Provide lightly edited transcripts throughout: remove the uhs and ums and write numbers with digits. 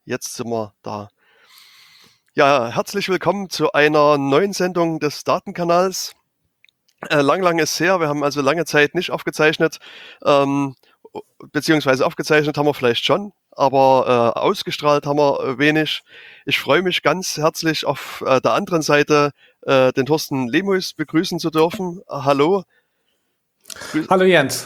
Jetzt sind wir da. Ja, herzlich willkommen zu einer neuen Sendung des Datenkanals. Lang ist her, wir haben also lange Zeit nicht aufgezeichnet, ähm, beziehungsweise aufgezeichnet haben wir vielleicht schon, aber ausgestrahlt haben wir wenig. Ich freue mich ganz herzlich auf der anderen Seite den Thorsten Lemus begrüßen zu dürfen. Hallo. Hallo Jens.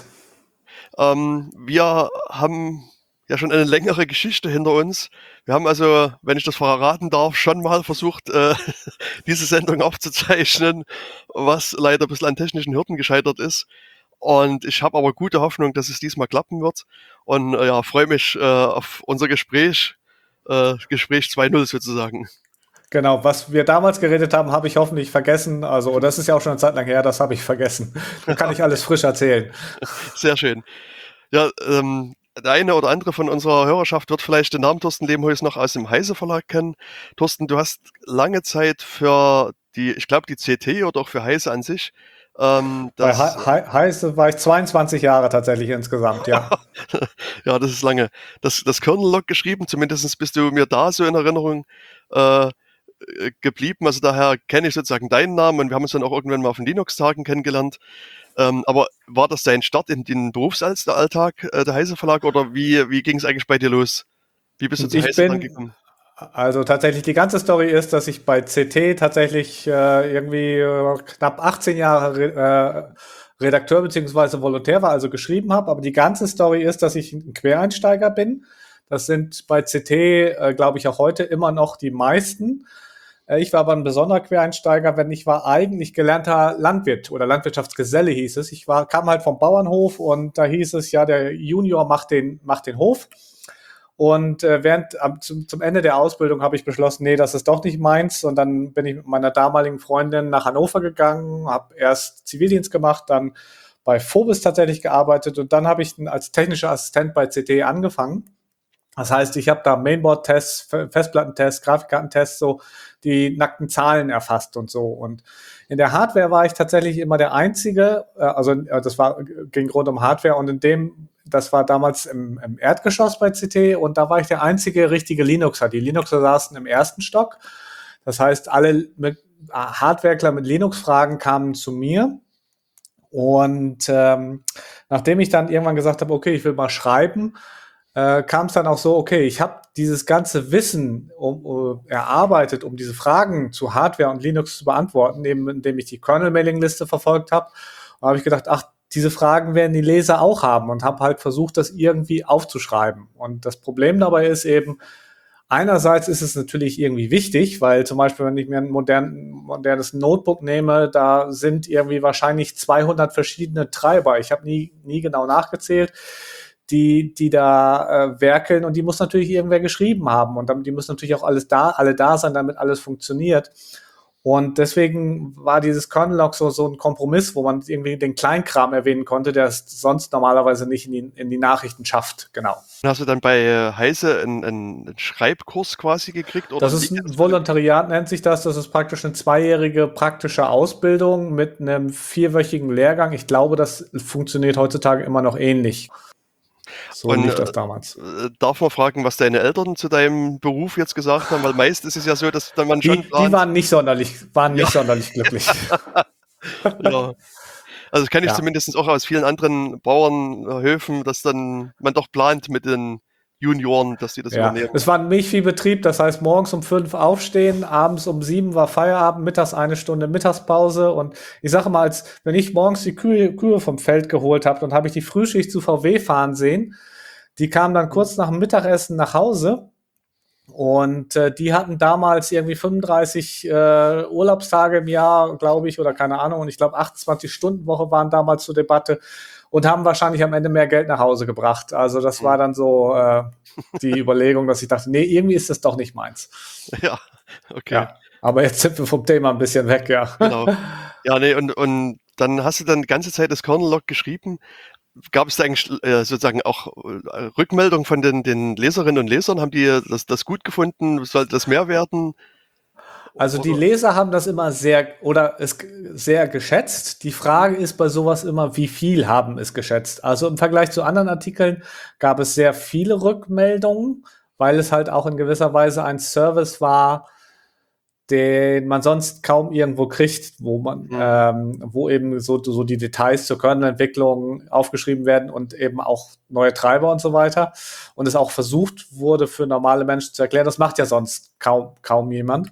Wir haben ja schon eine längere Geschichte hinter uns. Wir haben also, wenn ich das verraten darf, schon mal versucht, diese Sendung aufzuzeichnen, was leider ein bisschen an technischen Hürden gescheitert ist. Und ich habe aber gute Hoffnung, dass es diesmal klappen wird. Und ja, freue mich auf unser Gespräch, Gespräch 2.0 sozusagen. Genau, was wir damals geredet haben, habe ich hoffentlich vergessen. Also, das ist ja auch schon eine Zeit lang her, das habe ich vergessen. Da kann ich alles frisch erzählen. Sehr schön. Ja, der eine oder andere von unserer Hörerschaft wird vielleicht den Namen Thorsten Lehmhuis noch aus dem Heise Verlag kennen. Thorsten, du hast lange Zeit für ich glaube, die CT oder auch für Heise an sich, Bei das, Heise war ich 22 Jahre tatsächlich insgesamt, ja. ja, das ist lange, das Kernel-Log geschrieben, zumindest bist du mir da so in Erinnerung äh, geblieben. Also daher kenne ich sozusagen deinen Namen und wir haben uns dann auch irgendwann mal auf den Linux-Tagen kennengelernt. Aber war das dein Start in den Berufsalltag, der Heise Verlag, oder wie ging es eigentlich bei dir los? Wie bist du zu Ich Heise dann bin, gekommen? also tatsächlich, die ganze Story ist, dass ich bei CT tatsächlich irgendwie knapp 18 Jahre Redakteur beziehungsweise Volontär war, also geschrieben habe. Aber die ganze Story ist, dass ich ein Quereinsteiger bin. Das sind bei CT, glaube ich, auch heute immer noch die meisten. Ich war aber ein besonderer Quereinsteiger, wenn ich war eigentlich gelernter Landwirt oder Landwirtschaftsgeselle hieß es. Kam halt vom Bauernhof und da hieß es ja, der Junior macht den Hof. Und zum Ende der Ausbildung habe ich beschlossen, nee, das ist doch nicht meins. Und dann bin ich mit meiner damaligen Freundin nach Hannover gegangen, habe erst Zivildienst gemacht, dann bei Phobis tatsächlich gearbeitet und dann habe ich als technischer Assistent bei CT angefangen. Das heißt, ich habe da Mainboard-Tests, Festplattentests, Grafikkartentests, so die nackten Zahlen erfasst und so. Und in der Hardware war ich tatsächlich immer der Einzige, ging rund um Hardware und das war damals im Erdgeschoss bei CT und da war ich der einzige richtige Linuxer. Die Linuxer saßen im ersten Stock. Das heißt, alle Hardwerkler mit Linux-Fragen kamen zu mir. Und nachdem ich dann irgendwann gesagt habe, okay, ich will mal schreiben, kam es dann auch so, okay, ich habe dieses ganze Wissen erarbeitet, um diese Fragen zu Hardware und Linux zu beantworten, eben indem ich die Kernel-Mailing-Liste verfolgt habe. Und habe ich gedacht, ach, diese Fragen werden die Leser auch haben und habe halt versucht, das irgendwie aufzuschreiben. Und das Problem dabei ist eben, einerseits ist es natürlich irgendwie wichtig, weil zum Beispiel, wenn ich mir ein modernes Notebook nehme, da sind irgendwie wahrscheinlich 200 verschiedene Treiber. Ich habe nie genau nachgezählt, die da werkeln und die muss natürlich irgendwer geschrieben haben und die müssen natürlich auch alle da sein, damit alles funktioniert. Und deswegen war dieses Kernel-Log so ein Kompromiss, wo man irgendwie den Kleinkram erwähnen konnte, der es sonst normalerweise nicht in die Nachrichten schafft. Genau. Hast du dann bei Heise einen Schreibkurs quasi gekriegt? Oder Das ist wie ein kannst du das? Volontariat, nennt sich das. Das ist praktisch eine 2-jährige praktische Ausbildung mit einem 4-wöchigen Lehrgang. Ich glaube, das funktioniert heutzutage immer noch ähnlich. So Und lief das damals. darf man fragen, was deine Eltern zu deinem Beruf jetzt gesagt haben? Weil meist ist es ja so, dass dann man schon Die plant. waren Ja, nicht sonderlich glücklich. ja. Also das kenne ich Ja. zumindest auch aus vielen anderen Bauernhöfen, dass dann man doch plant mit den Junioren, dass die das Ja, übernehmen. es war ein Milchviehbetrieb, das heißt morgens um 5 aufstehen, abends um 7 war Feierabend, mittags 1 Stunde Mittagspause und ich sage mal, wenn ich morgens die Kühe vom Feld geholt habe, dann habe ich die Frühschicht zu VW fahren sehen. Die kamen dann kurz nach dem Mittagessen nach Hause und die hatten damals irgendwie 35 Urlaubstage im Jahr, glaube ich, oder keine Ahnung. Und ich glaube, 28-Stunden-Woche waren damals zur Debatte und haben wahrscheinlich am Ende mehr Geld nach Hause gebracht. Also das war Hm. dann so die Überlegung, dass ich dachte, nee, irgendwie ist das doch nicht meins. Ja, okay, Ja, aber jetzt sind wir vom Thema ein bisschen weg, ja. genau. Ja, nee, und dann hast du dann die ganze Zeit das Kernel-Log geschrieben. Gab es da eigentlich sozusagen auch Rückmeldungen von den Leserinnen und Lesern? Haben die das gut gefunden? Sollte das mehr werden? Also die Oder? Leser haben das immer sehr geschätzt. Die Frage ist bei sowas immer, wie viel haben es geschätzt? Also im Vergleich zu anderen Artikeln gab es sehr viele Rückmeldungen. weil es halt auch in gewisser Weise ein Service war, den man sonst kaum irgendwo kriegt, wo eben so die Details zur Kernelentwicklung aufgeschrieben werden und eben auch neue Treiber und so weiter. Und es auch versucht wurde, für normale Menschen zu erklären. Das macht ja sonst kaum jemand.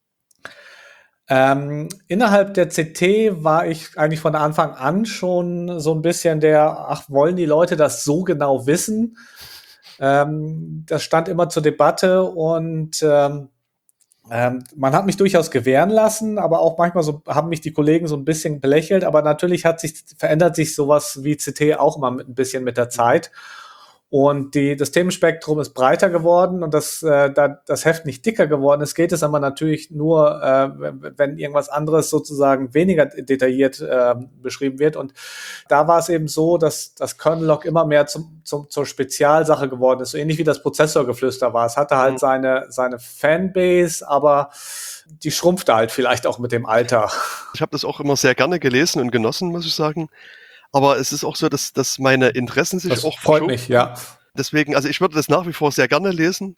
Innerhalb der CT war ich eigentlich von Anfang an schon so ein bisschen wollen die Leute das so genau wissen? Das stand immer zur Debatte und man hat mich durchaus gewähren lassen, aber auch manchmal haben mich die Kollegen so ein bisschen belächelt. Aber natürlich verändert sich sowas wie CT auch immer ein bisschen mit der Zeit. Und das Themenspektrum ist breiter geworden und das Heft nicht dicker geworden ist, geht es aber natürlich nur, wenn irgendwas anderes sozusagen weniger detailliert beschrieben wird. Und da war es eben so, dass das Kernel-Log immer mehr zur Spezialsache geworden ist, so ähnlich wie das Prozessorgeflüster war. Es hatte halt seine Fanbase, aber die schrumpfte halt vielleicht auch mit dem Alter. Ich habe das auch immer sehr gerne gelesen und genossen, muss ich sagen. Aber es ist auch so, dass meine Interessen sich Das auch freut mich, ja. Deswegen, also ich würde das nach wie vor sehr gerne lesen.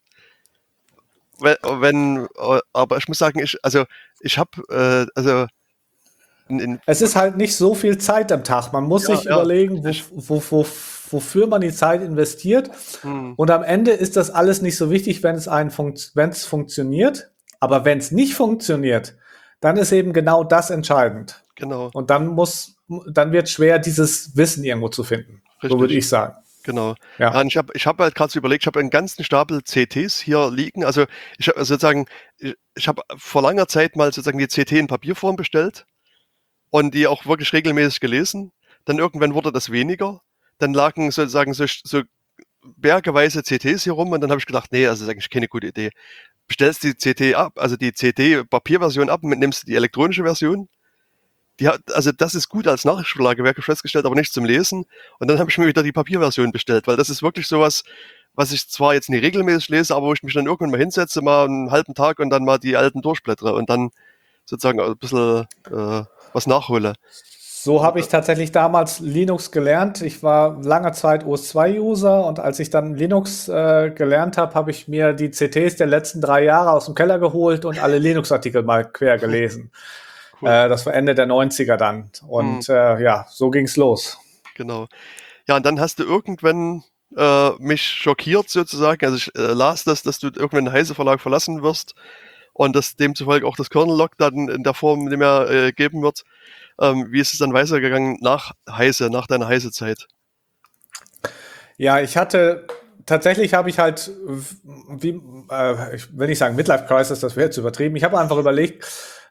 Aber ich muss sagen, ich habe, es ist halt nicht so viel Zeit am Tag. Man muss sich überlegen, wofür man die Zeit investiert. Und am Ende ist das alles nicht so wichtig, wenn es funktioniert. Aber wenn es nicht funktioniert, dann ist eben genau das entscheidend. Genau. Und dann wird es schwer, dieses Wissen irgendwo zu finden. Richtig. So würde ich sagen. Genau. Ja. Und ich hab halt gerade so überlegt, ich habe einen ganzen Stapel CTs hier liegen. Also ich habe vor langer Zeit mal sozusagen die CT in Papierform bestellt und die auch wirklich regelmäßig gelesen. Dann irgendwann wurde das weniger. Dann lagen sozusagen so bergeweise CTs hier rum und dann habe ich gedacht, nee, also das ist eigentlich keine gute Idee. Bestellst die CT ab, also die CD-Papierversion ab und nimmst die elektronische Version. Also das ist gut als Nachrichtenverlage, habe ich festgestellt, aber nicht zum Lesen. Und dann habe ich mir wieder die Papierversion bestellt, weil das ist wirklich sowas, was ich zwar jetzt nicht regelmäßig lese, aber wo ich mich dann irgendwann mal hinsetze, mal einen halben Tag und dann mal die alten durchblättere und dann sozusagen ein bisschen was nachhole. So habe ich tatsächlich damals Linux gelernt. Ich war lange Zeit OS2-User und als ich dann Linux gelernt habe, habe ich mir die CTs der letzten 3 Jahre aus dem Keller geholt und alle Linux-Artikel mal quer gelesen. Cool. Das war Ende der 90er dann. Und so ging's los. Genau. Ja, und dann hast du irgendwann mich schockiert sozusagen. Also ich las dass du irgendwann den Heise Verlag verlassen wirst und dass demzufolge auch das Kernel-Log dann in der Form nicht mehr geben wird. Wie ist es dann weitergegangen nach deiner Heise-Zeit? Ja, tatsächlich habe ich halt, ich will nicht sagen Midlife Crisis, das wäre jetzt übertrieben. Ich habe einfach überlegt,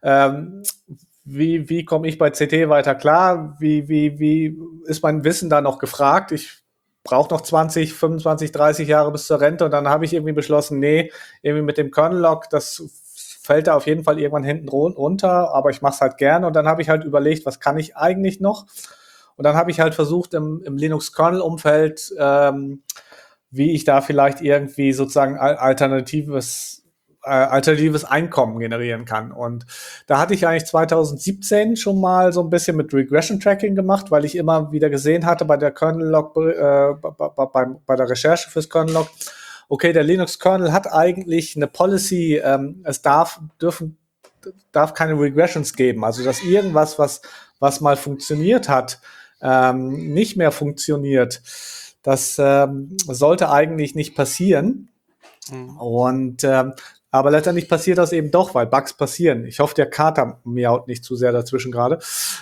wie komme ich bei CT weiter klar? Wie ist mein Wissen da noch gefragt? Ich brauche noch 20, 25, 30 Jahre bis zur Rente und dann habe ich irgendwie beschlossen, nee, irgendwie mit dem Kernel-Log, das fällt da auf jeden Fall irgendwann hinten runter, aber ich mache es halt gerne und dann habe ich halt überlegt, was kann ich eigentlich noch? Und dann habe ich halt versucht im Linux-Kernel-Umfeld, wie ich da vielleicht irgendwie sozusagen alternatives Einkommen generieren kann. Und da hatte ich eigentlich 2017 schon mal so ein bisschen mit Regression Tracking gemacht, weil ich immer wieder gesehen hatte bei der Kernel-Log, bei der Recherche fürs Kernel-Log, okay, der Linux-Kernel hat eigentlich eine Policy, es darf keine Regressions geben. Also, dass irgendwas, was mal funktioniert hat, nicht mehr funktioniert. Das sollte eigentlich nicht passieren. Und aber letztendlich passiert das eben doch, weil Bugs passieren. Ich hoffe, der Kater miaut nicht zu sehr dazwischen gerade.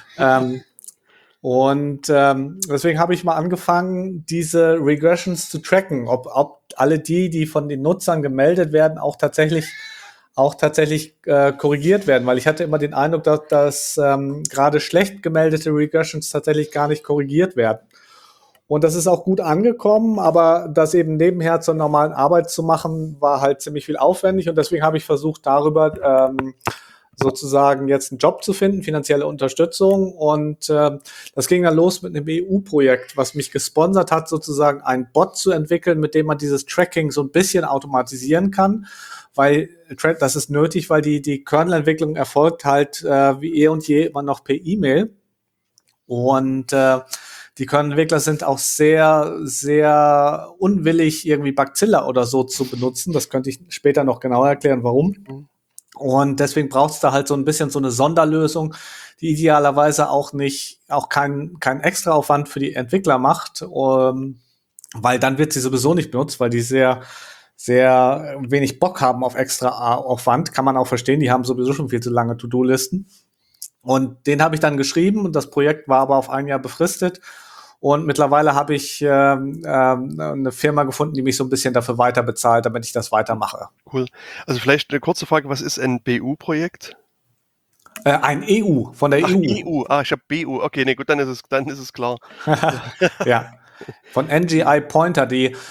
Deswegen habe ich mal angefangen, diese Regressions zu tracken, ob alle die von den Nutzern gemeldet werden, auch tatsächlich korrigiert werden, weil ich hatte immer den Eindruck, dass gerade schlecht gemeldete Regressions tatsächlich gar nicht korrigiert werden. Und das ist auch gut angekommen, aber das eben nebenher zur normalen Arbeit zu machen, war halt ziemlich viel aufwendig und deswegen habe ich versucht, darüber sozusagen jetzt einen Job zu finden, finanzielle Unterstützung und das ging dann los mit einem EU-Projekt, was mich gesponsert hat, sozusagen einen Bot zu entwickeln, mit dem man dieses Tracking so ein bisschen automatisieren kann, weil das ist nötig, weil die Kernel-Entwicklung erfolgt halt wie eh und je immer noch per E-Mail und die Kernel-Entwickler sind auch sehr, sehr unwillig, irgendwie Bugzilla oder so zu benutzen. Das könnte ich später noch genauer erklären, warum. Mhm. Und deswegen braucht es da halt so ein bisschen so eine Sonderlösung, die idealerweise auch kein Extraaufwand für die Entwickler macht, weil dann wird sie sowieso nicht benutzt, weil die sehr, sehr wenig Bock haben auf extra Aufwand. Kann man auch verstehen, die haben sowieso schon viel zu lange To-Do-Listen. Und den habe ich dann geschrieben und das Projekt war aber auf ein Jahr befristet. Und mittlerweile habe ich eine Firma gefunden, die mich so ein bisschen dafür weiter bezahlt, damit ich das weitermache. Cool. Also vielleicht eine kurze Frage, was ist ein BU-Projekt? Ein EU, von der Ach, EU. EU. Ah, ich habe BU. Okay, nee, gut, dann ist es klar. Ja. Von NGI Pointer,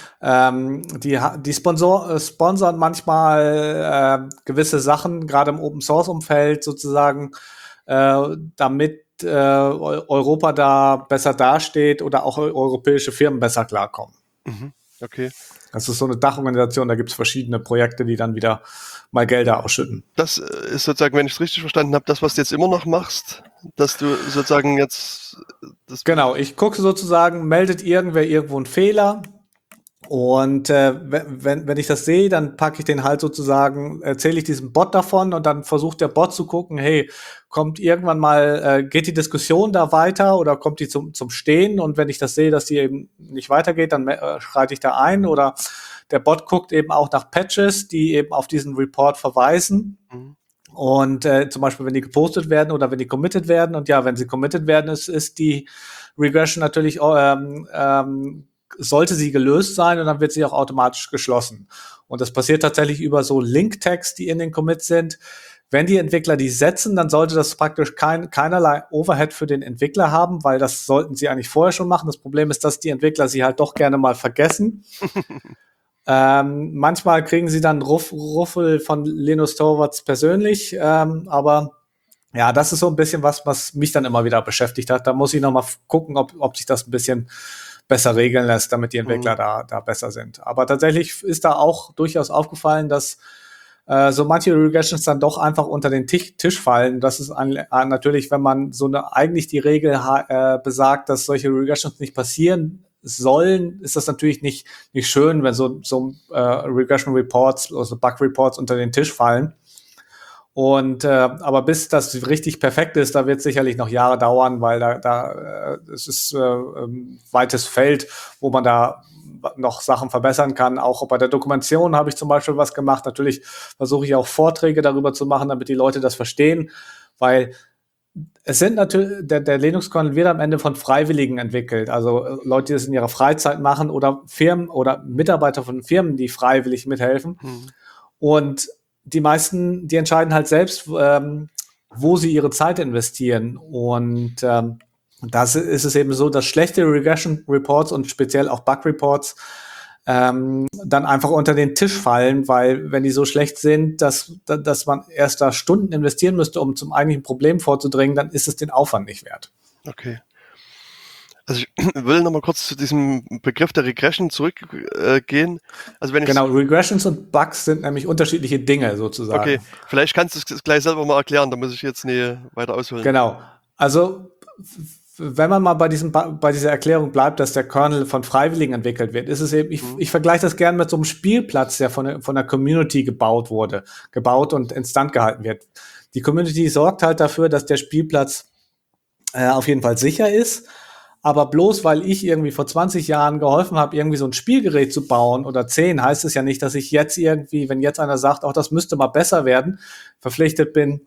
die sponsern manchmal gewisse Sachen, gerade im Open Source Umfeld sozusagen, damit Europa da besser dasteht oder auch europäische Firmen besser klarkommen. Mhm. Okay. Das ist so eine Dachorganisation, da gibt es verschiedene Projekte, die dann wieder mal Gelder ausschütten. Das ist sozusagen, wenn ich es richtig verstanden habe, das, was du jetzt immer noch machst, dass du sozusagen jetzt... Genau, ich gucke sozusagen, meldet irgendwer irgendwo einen Fehler und wenn ich das sehe, dann packe ich den halt sozusagen, erzähle ich diesem Bot davon und dann versucht der Bot zu gucken, hey, kommt irgendwann mal, geht die Diskussion da weiter oder kommt die zum Stehen, und wenn ich das sehe, dass die eben nicht weitergeht, dann schreite ich da ein, oder der Bot guckt eben auch nach Patches, die eben auf diesen Report verweisen. Mhm. Und zum Beispiel, wenn die gepostet werden oder wenn die committed werden. Und ja, wenn sie committed werden, ist die Regression natürlich, sollte sie gelöst sein, und dann wird sie auch automatisch geschlossen. Und das passiert tatsächlich über so Link-Tags, die in den Commits sind. Wenn die Entwickler die setzen, dann sollte das praktisch keinerlei Overhead für den Entwickler haben, weil das sollten sie eigentlich vorher schon machen. Das Problem ist, dass die Entwickler sie halt doch gerne mal vergessen. Manchmal kriegen sie dann Ruffel von Linus Torvalds persönlich, aber ja, das ist so ein bisschen was mich dann immer wieder beschäftigt hat. Da muss ich noch mal gucken, ob sich das ein bisschen besser regeln lässt, damit die Entwickler da besser sind. Aber tatsächlich ist da auch durchaus aufgefallen, dass so manche Regressions dann doch einfach unter den Tisch fallen. Das ist natürlich, wenn man eigentlich die Regel besagt, dass solche Regressions nicht passieren sollen, ist das natürlich nicht schön, wenn so Regression Reports, also Bug Reports unter den Tisch fallen. Und aber bis das richtig perfekt ist, da wird es sicherlich noch Jahre dauern, weil es ist weites Feld, wo man da noch Sachen verbessern kann. Auch bei der Dokumentation habe ich zum Beispiel was gemacht. Natürlich versuche ich auch Vorträge darüber zu machen, damit die Leute das verstehen, weil es sind natürlich, der Linux-Kernel wird am Ende von Freiwilligen entwickelt. Also Leute, die das in ihrer Freizeit machen, oder Firmen oder Mitarbeiter von Firmen, die freiwillig mithelfen. Und die meisten, die entscheiden halt selbst, wo sie ihre Zeit investieren. Und das ist es eben so, dass schlechte Regression Reports und speziell auch Bug Reports dann einfach unter den Tisch fallen, weil wenn die so schlecht sind, dass man erst da Stunden investieren müsste, um zum eigentlichen Problem vorzudringen, dann ist es den Aufwand nicht wert. Okay. Also ich will noch mal kurz zu diesem Begriff der Regression zurückgehen. Also genau, Regressions und Bugs sind nämlich unterschiedliche Dinge sozusagen. Okay, vielleicht kannst du es gleich selber mal erklären, da muss ich jetzt nie weiter ausholen. Genau, also wenn man mal bei dieser Erklärung bleibt, dass der Kernel von Freiwilligen entwickelt wird, ist es eben, ich vergleiche das gerne mit so einem Spielplatz, der von der Community gebaut und instand gehalten wird. Die Community sorgt halt dafür, dass der Spielplatz auf jeden Fall sicher ist, aber bloß weil ich irgendwie vor 20 Jahren geholfen habe, irgendwie so ein Spielgerät zu bauen oder 10, heißt es ja nicht, dass ich jetzt irgendwie, wenn jetzt einer sagt, auch das müsste mal besser werden, verpflichtet bin,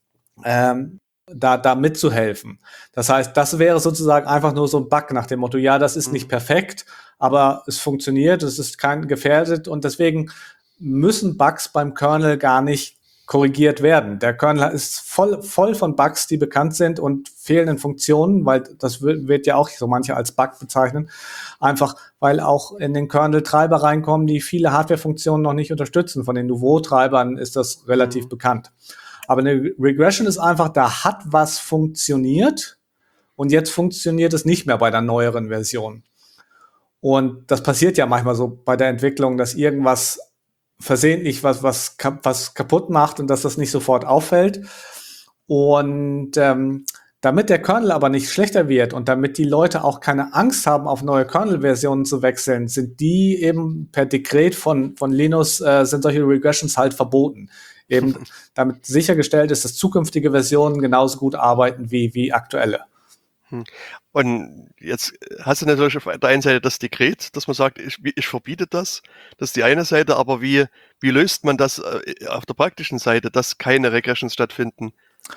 da mitzuhelfen. Das heißt, das wäre sozusagen einfach nur so ein Bug nach dem Motto, ja, das ist nicht perfekt, aber es funktioniert, es ist kein gefährdet, und deswegen müssen Bugs beim Kernel gar nicht korrigiert werden. Der Kernel ist voll von Bugs, die bekannt sind, und fehlenden Funktionen, weil das wird ja auch so manche als Bug bezeichnen, einfach weil auch in den Kernel Treiber reinkommen, die viele Hardware-Funktionen noch nicht unterstützen. Von den Nouveau-Treibern ist das relativ bekannt. Aber eine Regression ist einfach, da hat was funktioniert und jetzt funktioniert es nicht mehr bei der neueren Version. Und das passiert ja manchmal so bei der Entwicklung, dass irgendwas versehentlich was kaputt macht und dass das nicht sofort auffällt. Und Damit der Kernel aber nicht schlechter wird und damit die Leute auch keine Angst haben, auf neue Kernel-Versionen zu wechseln, sind die eben per Dekret von Linus, sind solche Regressions halt verboten. Eben damit sichergestellt ist, dass zukünftige Versionen genauso gut arbeiten wie aktuelle. Und jetzt hast du natürlich auf der einen Seite das Dekret, dass man sagt, ich verbiete das. Das ist die eine Seite, aber wie löst man das auf der praktischen Seite, dass keine Regressions stattfinden?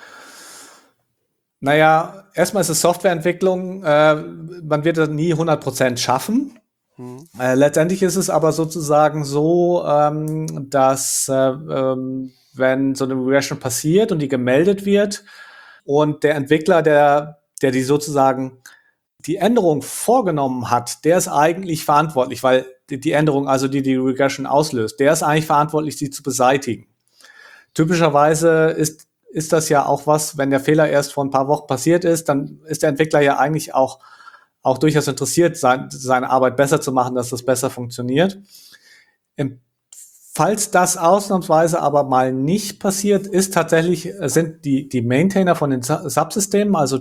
Naja, erstmal ist es Softwareentwicklung. Man wird das nie 100% schaffen. Letztendlich ist es aber sozusagen so, dass wenn so eine Regression passiert und die gemeldet wird und der Entwickler, der die sozusagen die Änderung vorgenommen hat, der ist eigentlich verantwortlich, weil die Änderung, also die Regression auslöst, der ist eigentlich verantwortlich, sie zu beseitigen. Typischerweise ist das ja auch was, wenn der Fehler erst vor ein paar Wochen passiert ist, dann ist der Entwickler ja eigentlich auch durchaus interessiert, seine Arbeit besser zu machen, dass das besser funktioniert. Falls das ausnahmsweise aber mal nicht passiert, sind die Maintainer von den Subsystemen, also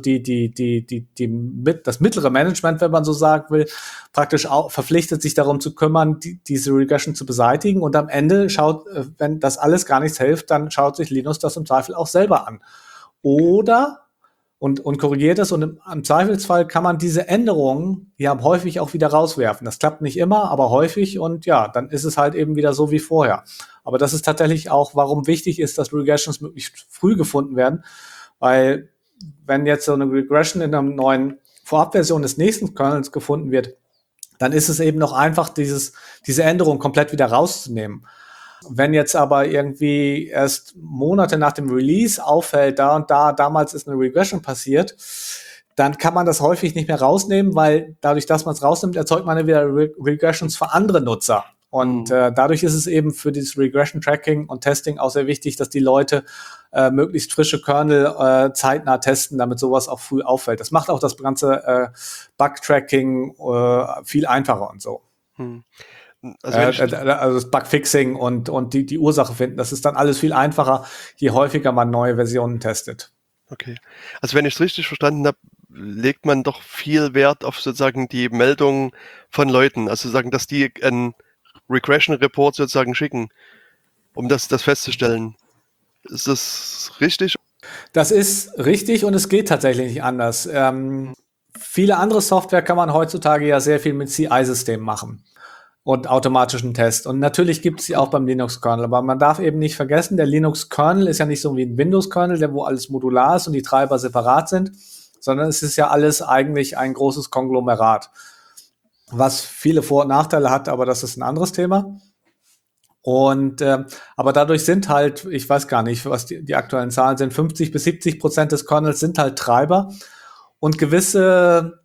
das mittlere Management, wenn man so sagen will, praktisch auch verpflichtet, sich darum zu kümmern, diese Regression zu beseitigen. Und am Ende wenn das alles gar nichts hilft, dann schaut sich Linus das im Zweifel auch selber an. Oder und korrigiert es, und im Zweifelsfall kann man diese Änderungen ja häufig auch wieder rauswerfen. Das klappt nicht immer, aber häufig, und ja, dann ist es halt eben wieder so wie vorher. Aber das ist tatsächlich auch, warum wichtig ist, dass Regressions möglichst früh gefunden werden, weil wenn jetzt so eine Regression in einer neuen Vorabversion des nächsten Kernels gefunden wird, dann ist es eben noch einfach, diese Änderung komplett wieder rauszunehmen. Wenn jetzt aber irgendwie erst Monate nach dem Release auffällt, damals ist eine Regression passiert, dann kann man das häufig nicht mehr rausnehmen, weil dadurch, dass man es rausnimmt, erzeugt man wieder Regressions für andere Nutzer. Und dadurch ist es eben für dieses Regression-Tracking und Testing auch sehr wichtig, dass die Leute möglichst frische Kernel zeitnah testen, damit sowas auch früh auffällt. Das macht auch das ganze Bug-Tracking viel einfacher und so. Also das Bugfixing und die Ursache finden, das ist dann alles viel einfacher, je häufiger man neue Versionen testet. Okay. Also wenn ich es richtig verstanden habe, legt man doch viel Wert auf sozusagen die Meldung von Leuten, also sozusagen, dass die einen Regression-Report sozusagen schicken, um das festzustellen. Ist das richtig? Das ist richtig und es geht tatsächlich nicht anders. Viele andere Software kann man heutzutage ja sehr viel mit CI-Systemen machen und automatischen Tests. Und natürlich gibt es sie auch beim Linux-Kernel, aber man darf eben nicht vergessen, der Linux-Kernel ist ja nicht so wie ein Windows-Kernel, wo alles modular ist und die Treiber separat sind, sondern es ist ja alles eigentlich ein großes Konglomerat, was viele Vor- und Nachteile hat, aber das ist ein anderes Thema. Und aber dadurch sind halt, ich weiß gar nicht, was die aktuellen Zahlen sind, 50-70% des Kernels sind halt Treiber, und gewisse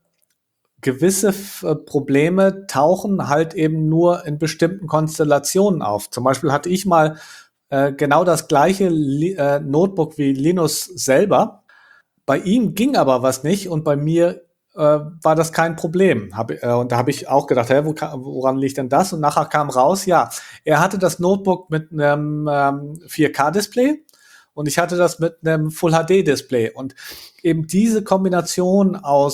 Probleme tauchen halt eben nur in bestimmten Konstellationen auf. Zum Beispiel hatte ich mal genau das gleiche Notebook wie Linus selber. Bei ihm ging aber was nicht und bei mir war das kein Problem. Und da habe ich auch gedacht, woran liegt denn das? Und nachher kam raus, ja, er hatte das Notebook mit einem 4K-Display und ich hatte das mit einem Full-HD-Display. Und eben diese Kombination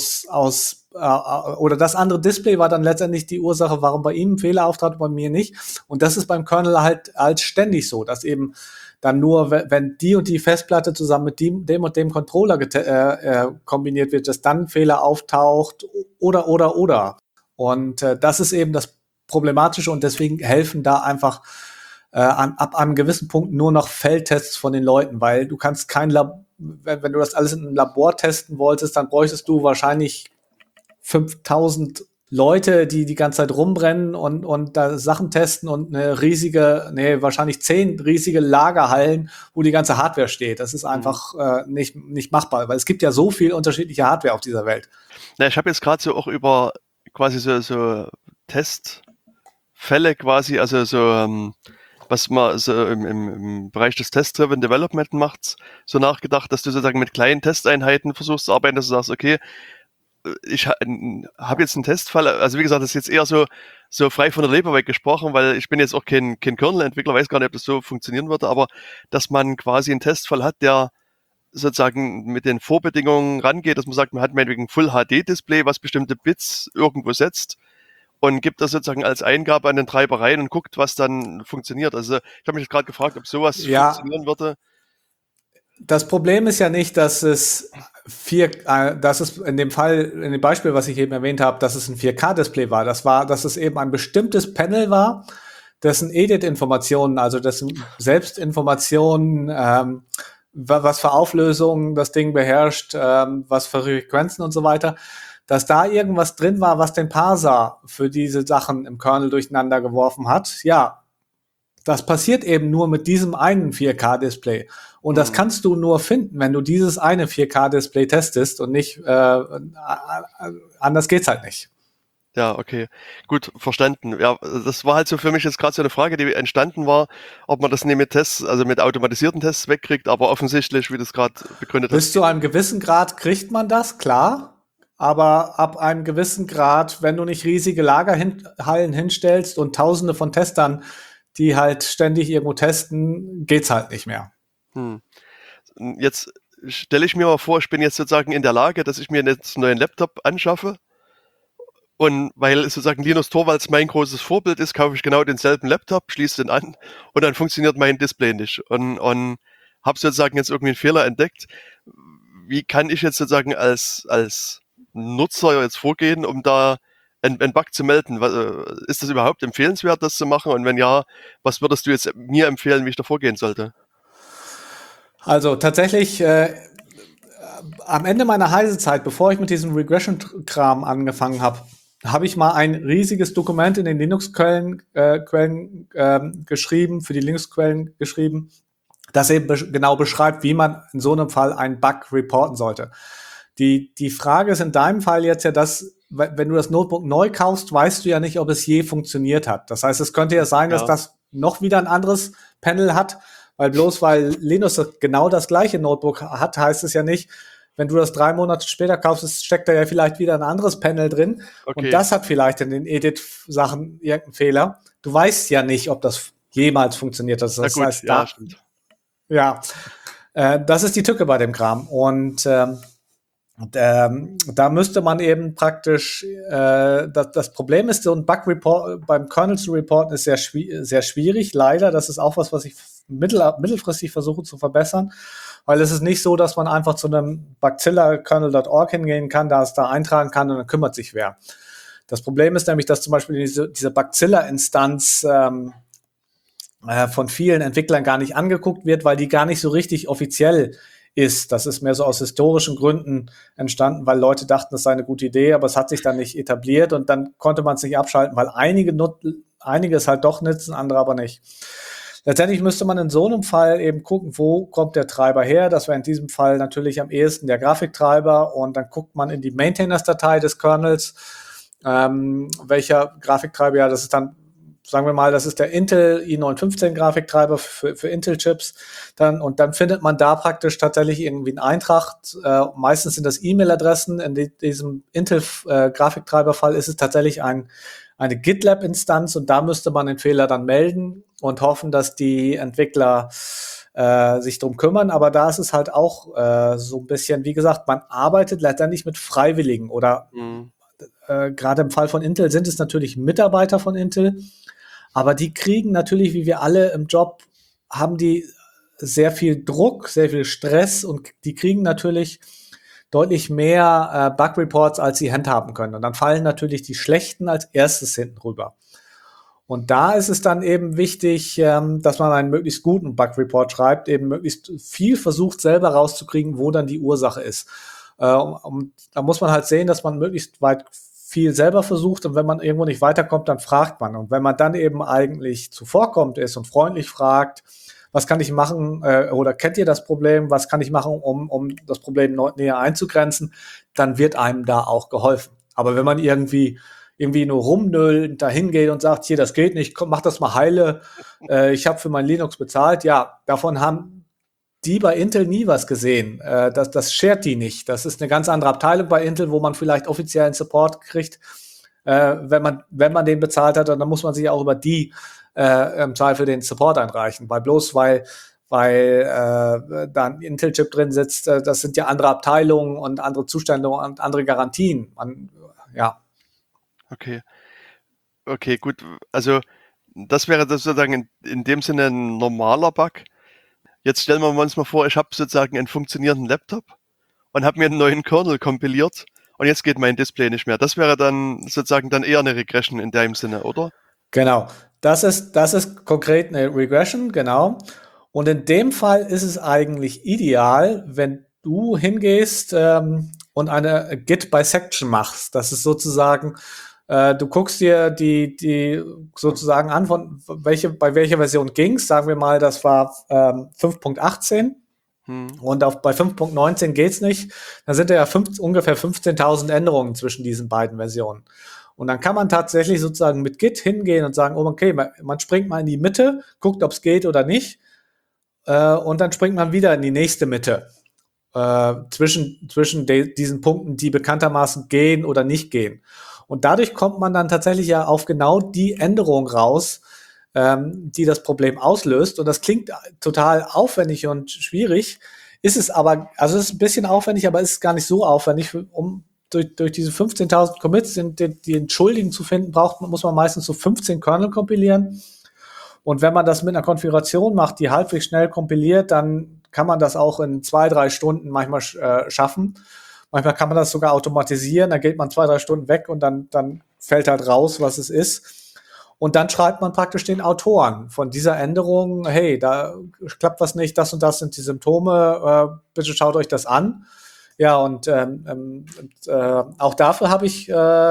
oder das andere Display war dann letztendlich die Ursache, warum bei ihm ein Fehler auftrat, bei mir nicht. Und das ist beim Kernel halt ständig so, dass eben dann nur, wenn die und die Festplatte zusammen mit dem und dem Controller kombiniert wird, dass dann ein Fehler auftaucht oder. Und das ist eben das Problematische, und deswegen helfen da einfach ab einem gewissen Punkt nur noch Feldtests von den Leuten, weil du kannst wenn du das alles in einem Labor testen wolltest, dann bräuchtest du wahrscheinlich 5000 Leute, die ganze Zeit rumbrennen und da Sachen testen und wahrscheinlich 10 riesige Lagerhallen, wo die ganze Hardware steht. Das ist einfach nicht machbar, weil es gibt ja so viel unterschiedliche Hardware auf dieser Welt. Na, ich habe jetzt gerade so auch über quasi so Testfälle quasi, also so was man so im Bereich des Test-Driven Development macht, so nachgedacht, dass du sozusagen mit kleinen Testeinheiten versuchst zu arbeiten, dass du sagst, okay, ich habe jetzt einen Testfall, also wie gesagt, das ist jetzt eher so frei von der Leber weg gesprochen, weil ich bin jetzt auch kein Kernel-Entwickler, weiß gar nicht, ob das so funktionieren würde, aber dass man quasi einen Testfall hat, der sozusagen mit den Vorbedingungen rangeht, dass man sagt, man hat meinetwegen Full-HD-Display, was bestimmte Bits irgendwo setzt und gibt das sozusagen als Eingabe an den Treiber rein und guckt, was dann funktioniert. Also ich habe mich jetzt gerade gefragt, ob sowas Ja, funktionieren würde. das Problem ist ja nicht, dass es in dem Fall, in dem Beispiel, was ich eben erwähnt habe, dass es ein 4K-Display war. Dass es eben ein bestimmtes Panel war, dessen Edit-Informationen, also dessen Selbstinformationen, was für Auflösungen das Ding beherrscht, was für Frequenzen und so weiter, dass da irgendwas drin war, was den Parser für diese Sachen im Kernel durcheinander geworfen hat. Ja, das passiert eben nur mit diesem einen 4K-Display. Und das Hm. kannst du nur finden, wenn du dieses eine 4K-Display testest und nicht, anders geht's halt nicht. Ja, okay. Gut, verstanden. Ja, das war halt so für mich jetzt gerade so eine Frage, die entstanden war, ob man das nicht mit Tests, also mit automatisierten Tests wegkriegt, aber offensichtlich, wie du es gerade begründet hast, Bis zu einem gewissen Grad kriegt man das, klar. Aber ab einem gewissen Grad, wenn du nicht riesige Lagerhallen hinstellst und Tausende von Testern, die halt ständig irgendwo testen, geht's halt nicht mehr. hm. Jetzt stelle ich mir mal vor, ich bin jetzt sozusagen in der Lage, dass ich mir jetzt einen neuen Laptop anschaffe. Und weil sozusagen Linus Torvalds mein großes Vorbild ist, kaufe ich genau denselben Laptop, schließe den an und dann funktioniert mein Display nicht. Und habe sozusagen jetzt irgendwie einen Fehler entdeckt. Wie kann ich jetzt sozusagen als Nutzer jetzt vorgehen, um da einen Bug zu melden? Ist das überhaupt empfehlenswert, das zu machen? Und wenn ja, was würdest du jetzt mir empfehlen, wie ich da vorgehen sollte? Also tatsächlich, am Ende meiner Heise-Zeit, bevor ich mit diesem Regression-Kram angefangen habe, habe ich mal ein riesiges Dokument in den Linux-Quellen geschrieben, für die Linux-Quellen geschrieben, das eben genau beschreibt, wie man in so einem Fall einen Bug reporten sollte. Die Frage ist in deinem Fall jetzt ja, dass, wenn du das Notebook neu kaufst, weißt du ja nicht, ob es je funktioniert hat. Das heißt, es könnte ja sein, dass Ja, das noch wieder ein anderes Panel hat, weil Linus genau das gleiche Notebook hat, heißt es ja nicht, wenn du das 3 Monate später kaufst, steckt da ja vielleicht wieder ein anderes Panel drin und okay. das hat vielleicht in den Edit-Sachen irgendeinen Fehler. Du weißt ja nicht, ob das jemals funktioniert hat. Na Das gut, heißt, ja, stimmt. ja, das ist die Tücke bei dem Kram. Da müsste man eben praktisch, das Problem ist, so ein Bug-Report beim Kernel zu reporten, ist sehr schwierig, leider. Das ist auch was ich mittelfristig versuche zu verbessern, weil es ist nicht so, dass man einfach zu einem bugzilla-kernel.org hingehen kann, da es da eintragen kann und dann kümmert sich wer. Das Problem ist nämlich, dass zum Beispiel diese Bugzilla-Instanz von vielen Entwicklern gar nicht angeguckt wird, weil die gar nicht so richtig offiziell ist. Das ist mehr so aus historischen Gründen entstanden, weil Leute dachten, das sei eine gute Idee, aber es hat sich dann nicht etabliert und dann konnte man es nicht abschalten, weil einige es halt doch nutzen, andere aber nicht. Letztendlich müsste man in so einem Fall eben gucken, wo kommt der Treiber her. Das wäre in diesem Fall natürlich am ehesten der Grafiktreiber und dann guckt man in die Maintainers-Datei des Kernels, welcher Grafiktreiber, ja, das ist dann, sagen wir mal, das ist der Intel i915 Grafiktreiber für Intel-Chips. Und dann findet man da praktisch tatsächlich irgendwie einen Eintrag. Meistens sind das E-Mail-Adressen. In diesem Intel-Grafiktreiber-Fall ist es tatsächlich eine GitLab-Instanz und da müsste man den Fehler dann melden und hoffen, dass die Entwickler sich drum kümmern. Aber da ist es halt auch so ein bisschen, wie gesagt, man arbeitet letztendlich mit Freiwilligen oder Hm. gerade im Fall von Intel sind es natürlich Mitarbeiter von Intel, aber die kriegen natürlich, wie wir alle im Job, haben die sehr viel Druck, sehr viel Stress und die kriegen natürlich deutlich mehr Bug-Reports, als sie handhaben können. Und dann fallen natürlich die schlechten als erstes hinten rüber. Und da ist es dann eben wichtig, dass man einen möglichst guten Bug-Report schreibt, eben möglichst viel versucht, selber rauszukriegen, wo dann die Ursache ist. Da muss man halt sehen, dass man möglichst weit viel selber versucht und wenn man irgendwo nicht weiterkommt, dann fragt man. Und wenn man dann eben eigentlich zuvorkommt ist und freundlich fragt, was kann ich machen oder kennt ihr das Problem, was kann ich machen, um das Problem näher einzugrenzen, dann wird einem da auch geholfen. Aber wenn man irgendwie nur rumnöllend dahin geht und sagt, hier, das geht nicht, komm, mach das mal heile, ich habe für mein Linux bezahlt, ja, davon haben die bei Intel nie was gesehen. Das shared die nicht. Das ist eine ganz andere Abteilung bei Intel, wo man vielleicht offiziellen Support kriegt, wenn man den bezahlt hat, dann muss man sich auch über die im Zweifel den Support einreichen. Weil weil da ein Intel-Chip drin sitzt. Das sind ja andere Abteilungen und andere Zustände und andere Garantien. Ja. Okay, gut. Also das wäre das sozusagen in dem Sinne ein normaler Bug. Jetzt stellen wir uns mal vor, ich habe sozusagen einen funktionierenden Laptop und habe mir einen neuen Kernel kompiliert und jetzt geht mein Display nicht mehr. Das wäre dann sozusagen dann eher eine Regression in dem Sinne, oder? Genau. Das ist konkret eine Regression, genau. Und in dem Fall ist es eigentlich ideal, wenn du hingehst und eine Git Bisection machst. Das ist sozusagen, du guckst dir die sozusagen an, bei welcher Version ging's. Sagen wir mal, das war 5.18. Und bei 5.19 geht's nicht. Da sind ja ungefähr 15.000 Änderungen zwischen diesen beiden Versionen. Und dann kann man tatsächlich sozusagen mit Git hingehen und sagen, oh, okay, man springt mal in die Mitte, guckt, ob es geht oder nicht. Und dann springt man wieder in die nächste Mitte. Zwischen diesen Punkten, die bekanntermaßen gehen oder nicht gehen. Und dadurch kommt man dann tatsächlich ja auf genau die Änderung raus, die das Problem auslöst. Und das klingt total aufwendig und schwierig. Ist es aber, also es ist ein bisschen aufwendig, aber es ist gar nicht so aufwendig, um durch diese 15.000 Commits die Entschuldigung zu finden, muss man meistens so 15 Kernel kompilieren. Und wenn man das mit einer Konfiguration macht, die halbwegs schnell kompiliert, dann kann man das auch in 2-3 Stunden manchmal schaffen. Manchmal kann man das sogar automatisieren, dann geht man 2-3 Stunden weg und dann fällt halt raus, was es ist. Und dann schreibt man praktisch den Autoren von dieser Änderung, hey, da klappt was nicht, das und das sind die Symptome, bitte schaut euch das an. Ja, und auch dafür habe ich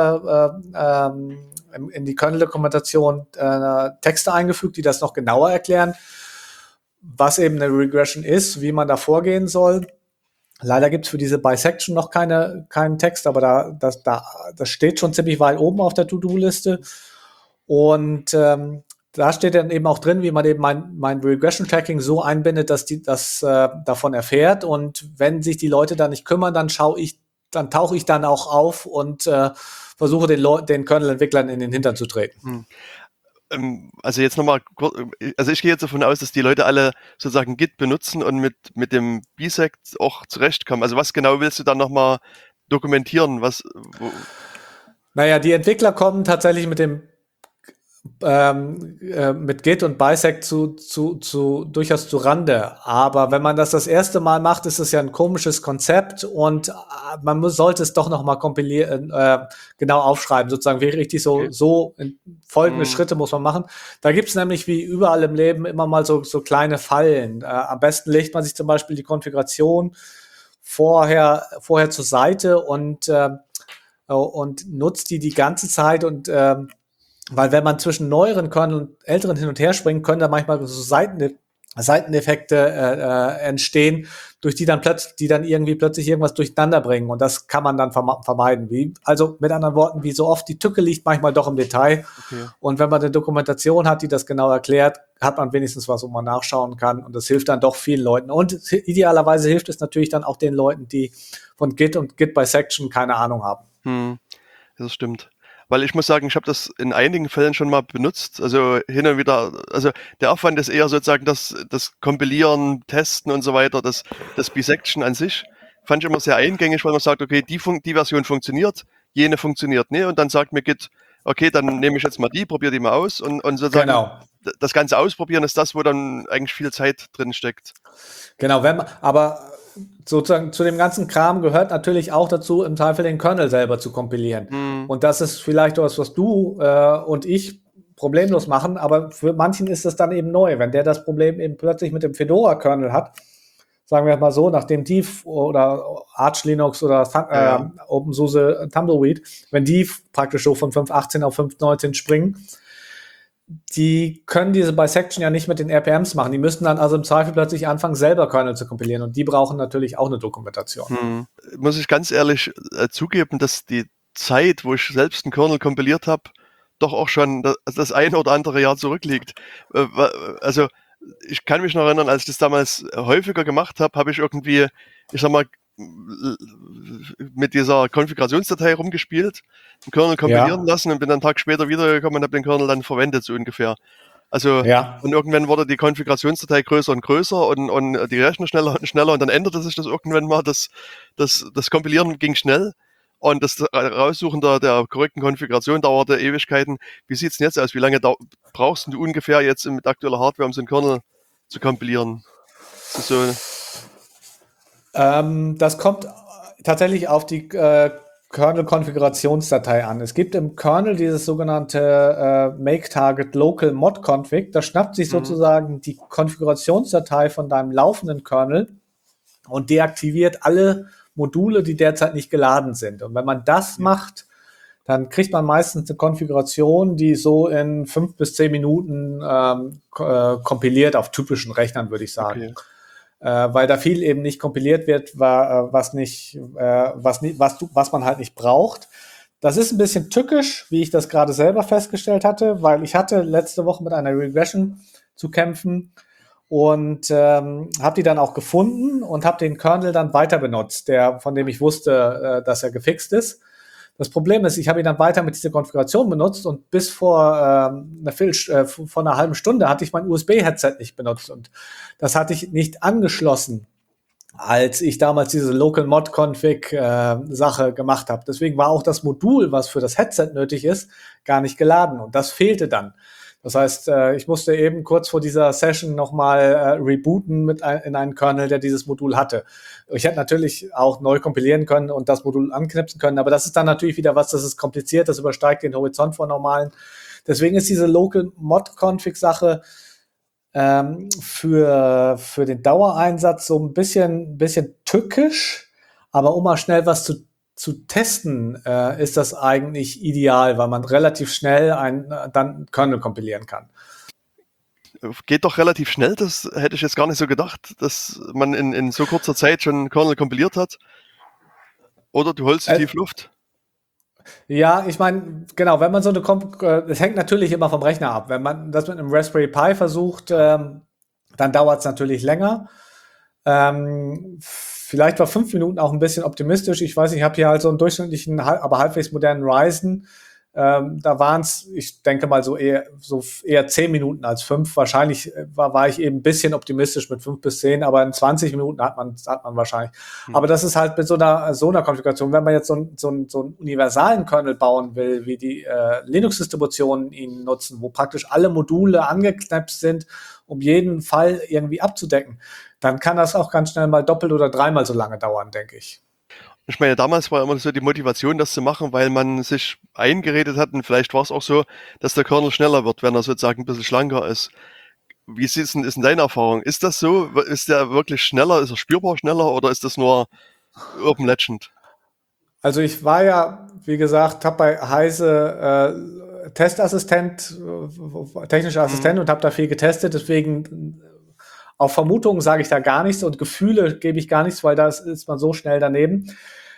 in die Kernel-Dokumentation Texte eingefügt, die das noch genauer erklären, was eben eine Regression ist, wie man da vorgehen soll. Leider gibt es für diese Bisection noch keinen Text, aber das steht schon ziemlich weit oben auf der To-Do-Liste. Und da steht dann eben auch drin, wie man eben mein Regression-Tracking so einbindet, dass das davon erfährt. Und wenn sich die Leute da nicht kümmern, dann tauche ich dann auch auf und versuche den Kernel-Entwicklern in den Hintern zu treten. Also jetzt nochmal kurz, also ich gehe jetzt davon aus, dass die Leute alle sozusagen Git benutzen und mit dem Bisect auch zurechtkommen. Also was genau willst du dann nochmal dokumentieren? Naja, die Entwickler kommen tatsächlich mit Git und Bisect durchaus zu Rande. Aber wenn man das erste Mal macht, ist es ja ein komisches Konzept und man sollte es doch noch mal kompilieren, genau aufschreiben, sozusagen wie richtig Okay. so folgende Schritte muss man machen. Da gibt's nämlich wie überall im Leben immer mal so kleine Fallen. Am besten legt man sich zum Beispiel die Konfiguration vorher zur Seite und nutzt die ganze Zeit und weil wenn man zwischen neueren Kernel und älteren hin und her springt, können da manchmal so Seiteneffekte entstehen, durch die dann irgendwie plötzlich irgendwas durcheinander bringen. Und das kann man dann vermeiden. Also mit anderen Worten, wie so oft, die Tücke liegt manchmal doch im Detail. Okay. Und wenn man eine Dokumentation hat, die das genau erklärt, hat man wenigstens was, wo man nachschauen kann. Und das hilft dann doch vielen Leuten. Und idealerweise hilft es natürlich dann auch den Leuten, die von Git und Git Bisection keine Ahnung haben. Das stimmt. Weil ich muss sagen, ich habe das in einigen Fällen schon mal benutzt. Also hin und wieder, also der Aufwand ist eher sozusagen das Kompilieren, Testen und so weiter, das Bisection an sich. Fand ich immer sehr eingängig, weil man sagt, okay, die Version funktioniert, jene funktioniert nicht. Und dann sagt mir Git, okay, dann nehme ich jetzt mal probiere die mal aus. Und sozusagen Genau. Das ganze Ausprobieren ist das, wo dann eigentlich viel Zeit drin steckt. Genau, aber sozusagen zu dem ganzen Kram gehört natürlich auch dazu, im Zweifel den Kernel selber zu kompilieren. Und das ist vielleicht was du und ich problemlos machen, aber für manchen ist das dann eben neu. Wenn der das Problem eben plötzlich mit dem Fedora-Kernel hat, sagen wir mal so, nachdem die oder Arch Linux oder OpenSUSE Tumbleweed, wenn die praktisch so von 5.18 auf 5.19 springen, die können diese Bisection ja nicht mit den RPMs machen. Die müssten dann also im Zweifel plötzlich anfangen, selber Kernel zu kompilieren. Und die brauchen natürlich auch eine Dokumentation. Muss ich ganz ehrlich zugeben, dass die Zeit, wo ich selbst einen Kernel kompiliert habe, doch auch schon das ein oder andere Jahr zurückliegt. Also ich kann mich noch erinnern, als ich das damals häufiger gemacht habe, habe ich irgendwie, ich sag mal, mit dieser Konfigurationsdatei rumgespielt, den Kernel kompilieren lassen und bin dann einen Tag später wiedergekommen und habe den Kernel dann verwendet, so ungefähr. Also Ja. und irgendwann wurde die Konfigurationsdatei größer und größer und die Rechner schneller und schneller und dann änderte sich das irgendwann mal. Das Kompilieren ging schnell und das Raussuchen der korrekten Konfiguration dauerte Ewigkeiten. Wie sieht's denn jetzt aus? Wie lange brauchst du ungefähr jetzt mit aktueller Hardware, um so einen Kernel zu kompilieren? Das ist so, Das kommt tatsächlich auf die Kernel-Konfigurationsdatei an. Es gibt im Kernel dieses sogenannte Make-Target Local Mod Config. Da schnappt sich mhm, sozusagen die Konfigurationsdatei von deinem laufenden Kernel und deaktiviert alle Module, die derzeit nicht geladen sind. Und wenn man das ja, macht, dann kriegt man meistens eine Konfiguration, die so in 5 bis 10 Minuten kompiliert auf typischen Rechnern, würde ich sagen. okay. Weil da viel eben nicht kompiliert wird, was man halt nicht braucht. Das ist ein bisschen tückisch, wie ich das gerade selber festgestellt hatte, weil ich hatte letzte Woche mit einer Regression zu kämpfen und habe die dann auch gefunden und habe den Kernel dann weiter benutzt, von dem ich wusste, dass er gefixt ist. Das Problem ist, ich habe ihn dann weiter mit dieser Konfiguration benutzt und bis vor einer halben Stunde hatte ich mein USB-Headset nicht benutzt und das hatte ich nicht angeschlossen, als ich damals diese Local Mod Config Sache gemacht habe. Deswegen war auch das Modul, was für das Headset nötig ist, gar nicht geladen und das fehlte dann. Das heißt, ich musste eben kurz vor dieser Session nochmal rebooten in einen Kernel, der dieses Modul hatte. Ich hätte natürlich auch neu kompilieren können und das Modul anknipsen können, aber das ist dann natürlich wieder was, das ist kompliziert, das übersteigt den Horizont von normalen. Deswegen ist diese Local Mod Config Sache für den Dauereinsatz so ein bisschen tückisch, aber um mal schnell was zu testen, ist das eigentlich ideal, weil man relativ schnell dann Kernel kompilieren kann. Geht doch relativ schnell, das hätte ich jetzt gar nicht so gedacht, dass man in so kurzer Zeit schon einen Kernel kompiliert hat. Oder du holst dir Äh, tief Luft. ja, ich meine, genau, wenn man so es hängt natürlich immer vom Rechner ab. Wenn man das mit einem Raspberry Pi versucht, dann dauert es natürlich länger. Vielleicht war 5 Minuten auch ein bisschen optimistisch. Ich weiß, ich habe hier halt so einen durchschnittlichen, aber halbwegs modernen Ryzen. Da waren es, ich denke mal, so eher 10 Minuten als 5. Wahrscheinlich war ich eben ein bisschen optimistisch mit 5 bis 10, aber in 20 Minuten hat man wahrscheinlich. Hm. Aber das ist halt mit so einer Konfiguration, wenn man jetzt so einen universalen Kernel bauen will, wie die Linux-Distributionen ihn nutzen, wo praktisch alle Module angeknapst sind, um jeden Fall irgendwie abzudecken, dann kann das auch ganz schnell mal doppelt oder dreimal so lange dauern, denke ich. Ich meine, damals war immer so die Motivation, das zu machen, weil man sich eingeredet hat, und vielleicht war es auch so, dass der Kernel schneller wird, wenn er sozusagen ein bisschen schlanker ist. Wie ist denn deine Erfahrung? Ist das so? Ist der wirklich schneller? Ist er spürbar schneller oder ist das nur Urban Legend? Also ich war ja, wie gesagt, habe bei Heise Testassistent, technischer Mhm. Assistent und habe da viel getestet. Deswegen auf Vermutungen sage ich da gar nichts und Gefühle gebe ich gar nichts, weil da ist man so schnell daneben.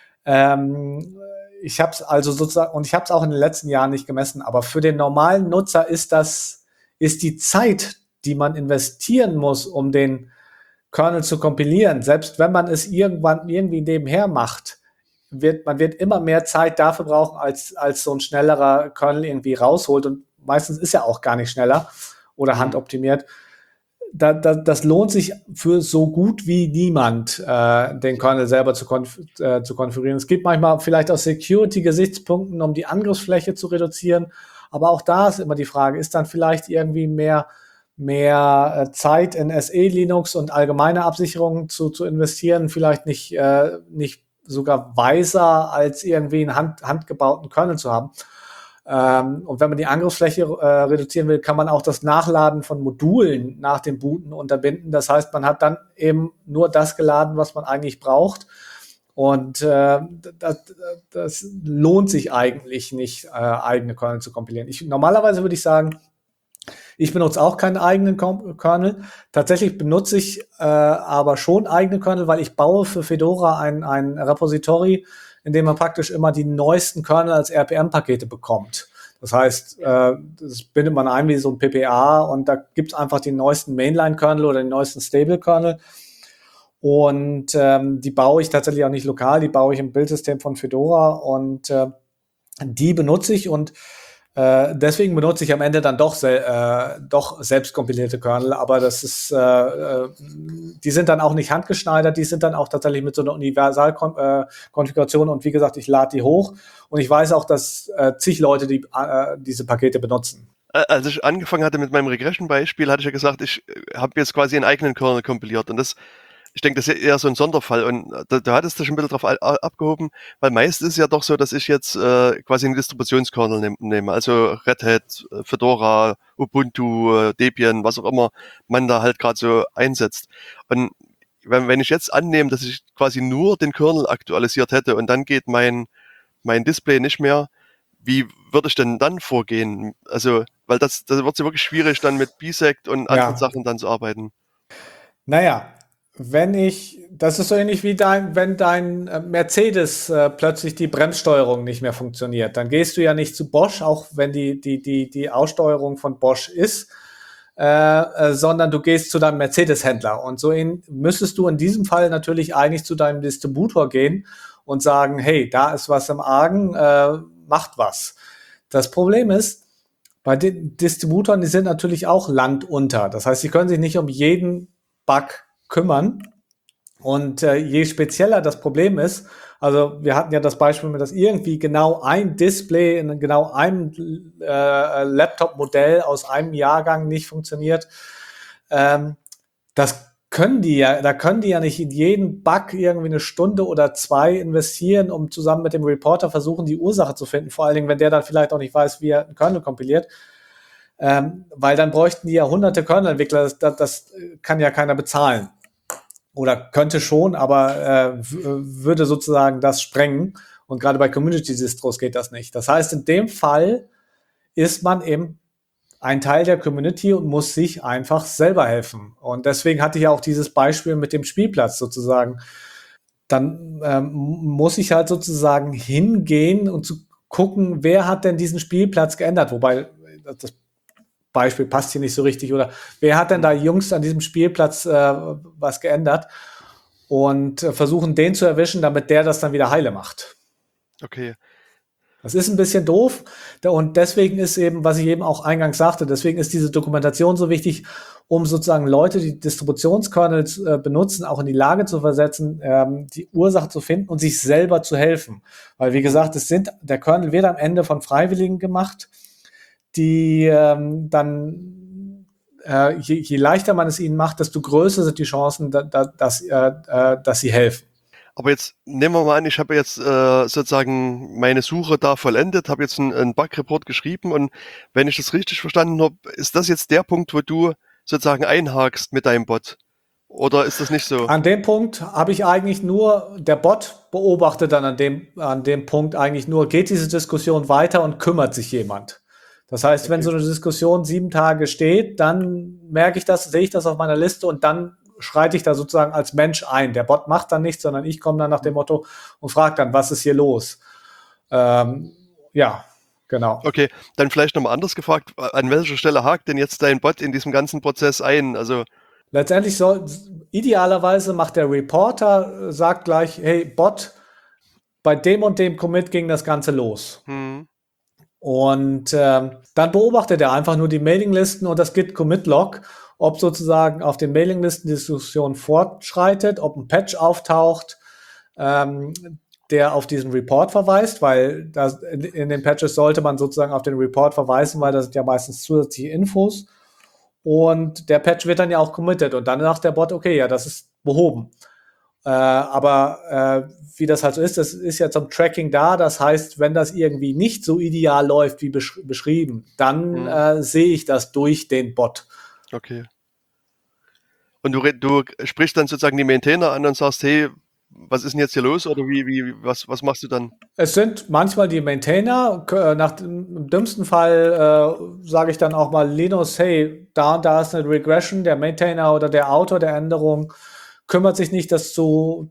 Ähm, Ich habe es also sozusagen, und ich habe es auch in den letzten Jahren nicht gemessen, aber für den normalen Nutzer ist die Zeit, die man investieren muss, um den Kernel zu kompilieren, selbst wenn man es irgendwann irgendwie nebenher macht, man wird immer mehr Zeit dafür brauchen, als so ein schnellerer Kernel irgendwie rausholt. Und meistens ist er auch gar nicht schneller oder Mhm. handoptimiert. Das lohnt sich für so gut wie niemand, den Kernel selber zu konfigurieren. Es gibt manchmal vielleicht aus Security-Gesichtspunkten, um die Angriffsfläche zu reduzieren. Aber auch da ist immer die Frage, ist dann vielleicht irgendwie mehr Zeit in SE Linux und allgemeine Absicherungen zu investieren, vielleicht nicht sogar weiser, als irgendwie einen handgebauten Kernel zu haben. Und wenn man die Angriffsfläche reduzieren will, kann man auch das Nachladen von Modulen nach dem Booten unterbinden. Das heißt, man hat dann eben nur das geladen, was man eigentlich braucht. Und das lohnt sich eigentlich nicht, eigene Kernel zu kompilieren. Normalerweise würde ich sagen, ich benutze auch keinen eigenen Kernel. Tatsächlich benutze ich aber schon eigene Kernel, weil ich baue für Fedora ein Repository, in dem man praktisch immer die neuesten Kernel als RPM-Pakete bekommt. Das heißt, das bindet man ein wie so ein PPA und da gibt es einfach die neuesten Mainline-Kernel oder die neuesten Stable-Kernel. Und die baue ich tatsächlich auch nicht lokal, die baue ich im Bildsystem von Fedora und die benutze ich und Deswegen benutze ich am Ende dann doch selbst kompilierte Kernel, aber die sind dann auch nicht handgeschneidert, die sind dann auch tatsächlich mit so einer Universalkonfiguration und wie gesagt, ich lade die hoch und ich weiß auch, dass zig Leute diese Pakete benutzen. Als ich angefangen hatte mit meinem Regression-Beispiel, hatte ich ja gesagt, ich habe jetzt quasi einen eigenen Kernel kompiliert und ich denke, das ist eher so ein Sonderfall und da hattest du schon ein bisschen drauf abgehoben, weil meist ist es ja doch so, dass ich jetzt quasi einen Distributionskernel nehme, also Red Hat, Fedora, Ubuntu, Debian, was auch immer man da halt gerade so einsetzt. Und wenn ich jetzt annehme, dass ich quasi nur den Kernel aktualisiert hätte und dann geht mein Display nicht mehr, wie würde ich denn dann vorgehen? Also, weil das wird ja wirklich schwierig, dann mit BSect und anderen Ja, Sachen dann zu arbeiten. naja, das ist so ähnlich wie wenn dein Mercedes plötzlich die Bremssteuerung nicht mehr funktioniert. Dann gehst du ja nicht zu Bosch, auch wenn die Aussteuerung von Bosch ist, sondern du gehst zu deinem Mercedes-Händler. Und müsstest du in diesem Fall natürlich eigentlich zu deinem Distributor gehen und sagen, hey, da ist was im Argen, macht was. Das Problem ist, bei den Distributoren, die sind natürlich auch landunter. Das heißt, sie können sich nicht um jeden Bug kümmern. Und je spezieller das Problem ist, also wir hatten ja das Beispiel, dass irgendwie genau ein Display in genau einem Laptop-Modell aus einem Jahrgang nicht funktioniert. Da können die ja nicht in jeden Bug irgendwie eine Stunde oder zwei investieren, um zusammen mit dem Reporter versuchen, die Ursache zu finden. Vor allen Dingen, wenn der dann vielleicht auch nicht weiß, wie er einen Kernel kompiliert. Weil dann bräuchten die ja hunderte Kernel-Entwickler. Das kann ja keiner bezahlen. Oder könnte schon, aber würde sozusagen das sprengen. Und gerade bei Community-Distros geht das nicht. Das heißt, in dem Fall ist man eben ein Teil der Community und muss sich einfach selber helfen. Und deswegen hatte ich ja auch dieses Beispiel mit dem Spielplatz sozusagen. Dann muss ich halt sozusagen hingehen und zu gucken, wer hat denn diesen Spielplatz geändert. Wobei das Beispiel passt hier nicht so richtig. Oder wer hat denn da Jungs an diesem Spielplatz was geändert? Und versuchen, den zu erwischen, damit der das dann wieder heile macht. Okay. Das ist ein bisschen doof und deswegen ist eben, was ich eben auch eingangs sagte, deswegen ist diese Dokumentation so wichtig, um sozusagen Leute, die Distributionskernels benutzen, auch in die Lage zu versetzen, die Ursache zu finden und sich selber zu helfen. Weil, wie gesagt, der Kernel wird am Ende von Freiwilligen gemacht, die je leichter man es ihnen macht, desto größer sind die Chancen, dass sie helfen. Aber jetzt nehmen wir mal an, ich habe jetzt sozusagen meine Suche da vollendet, habe jetzt einen Bug-Report geschrieben und wenn ich das richtig verstanden habe, ist das jetzt der Punkt, wo du sozusagen einhakst mit deinem Bot? Oder ist das nicht so? An dem Punkt habe ich eigentlich der Bot beobachtet dann an dem Punkt eigentlich nur, geht diese Diskussion weiter und kümmert sich jemand? Das heißt, okay, wenn so eine Diskussion 7 Tage steht, dann merke ich das, sehe ich das auf meiner Liste und dann schreite ich da sozusagen als Mensch ein. Der Bot macht dann nichts, sondern ich komme dann nach dem Motto und frage dann, was ist hier los? Ja, genau. Okay, dann vielleicht nochmal anders gefragt, an welcher Stelle hakt denn jetzt dein Bot in diesem ganzen Prozess ein? Also letztendlich idealerweise macht der Reporter, sagt gleich, hey Bot, bei dem und dem Commit ging das Ganze los. Und dann beobachtet er einfach nur die Mailinglisten und das Git-Commit-Log, ob sozusagen auf den Mailinglisten die Diskussion fortschreitet, ob ein Patch auftaucht, der auf diesen Report verweist, weil in den Patches sollte man sozusagen auf den Report verweisen, weil das sind ja meistens zusätzliche Infos. Und der Patch wird dann ja auch committed und dann sagt der Bot, okay, ja, das ist behoben. Aber wie das halt so ist, das ist ja zum Tracking da. Das heißt, wenn das irgendwie nicht so ideal läuft wie beschrieben, dann sehe ich das durch den Bot. Okay. Und du sprichst dann sozusagen die Maintainer an und sagst, hey, was ist denn jetzt hier los? Oder was machst du dann? Es sind manchmal die Maintainer. Im dümmsten Fall sage ich dann auch mal Linus, hey, da ist eine Regression. Der Maintainer oder der Autor der Änderung kümmert sich nicht, das zu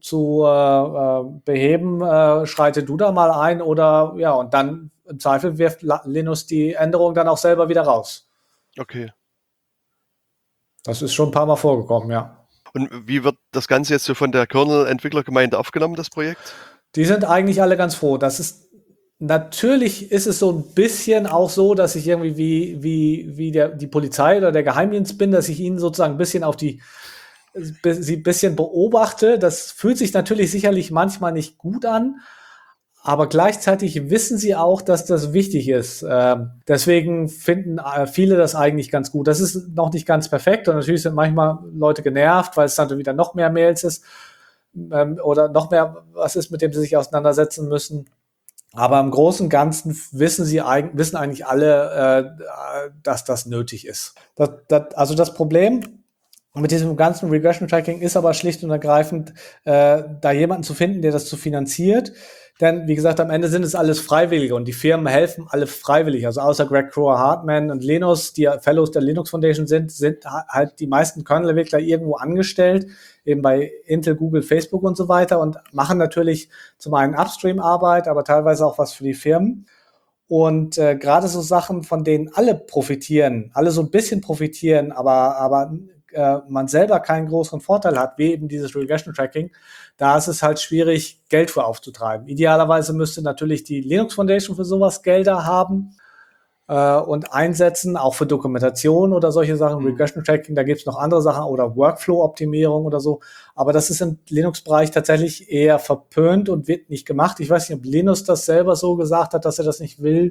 beheben. Schreite du da mal ein oder ja, und dann im Zweifel wirft Linus die Änderung dann auch selber wieder raus. Okay. Das ist schon ein paar Mal vorgekommen, ja. Und wie wird das Ganze jetzt so von der Kernel-Entwicklergemeinde aufgenommen, das Projekt? Die sind eigentlich alle ganz froh. Das ist Natürlich ist es so ein bisschen auch so, dass ich irgendwie die Polizei oder der Geheimdienst bin, dass ich ihnen sozusagen ein bisschen sie ein bisschen beobachte. Das fühlt sich natürlich sicherlich manchmal nicht gut an, aber gleichzeitig wissen sie auch, dass das wichtig ist. Deswegen finden viele das eigentlich ganz gut. Das ist noch nicht ganz perfekt und natürlich sind manchmal Leute genervt, weil es dann wieder noch mehr Mails ist oder noch mehr was ist, mit dem sie sich auseinandersetzen müssen. Aber im Großen und Ganzen wissen eigentlich alle, dass das nötig ist. Also das Problem mit diesem ganzen Regression Tracking ist aber schlicht und ergreifend, da jemanden zu finden, der das zu finanziert. Denn, wie gesagt, am Ende sind es alles Freiwillige und die Firmen helfen alle freiwillig. Also außer Greg Kroah-Hartman und Linus, die Fellows der Linux Foundation sind halt die meisten Kernel-Entwickler irgendwo angestellt, eben bei Intel, Google, Facebook und so weiter und machen natürlich zum einen Upstream-Arbeit, aber teilweise auch was für die Firmen. Und gerade so Sachen, von denen alle profitieren, alle so ein bisschen profitieren, aber man selber keinen größeren Vorteil hat, wie eben dieses Regression Tracking, da ist es halt schwierig, Geld für aufzutreiben. Idealerweise müsste natürlich die Linux Foundation für sowas Gelder haben und einsetzen, auch für Dokumentation oder solche Sachen, Regression Tracking, da gibt es noch andere Sachen oder Workflow-Optimierung oder so. Aber das ist im Linux-Bereich tatsächlich eher verpönt und wird nicht gemacht. Ich weiß nicht, ob Linus das selber so gesagt hat, dass er das nicht will.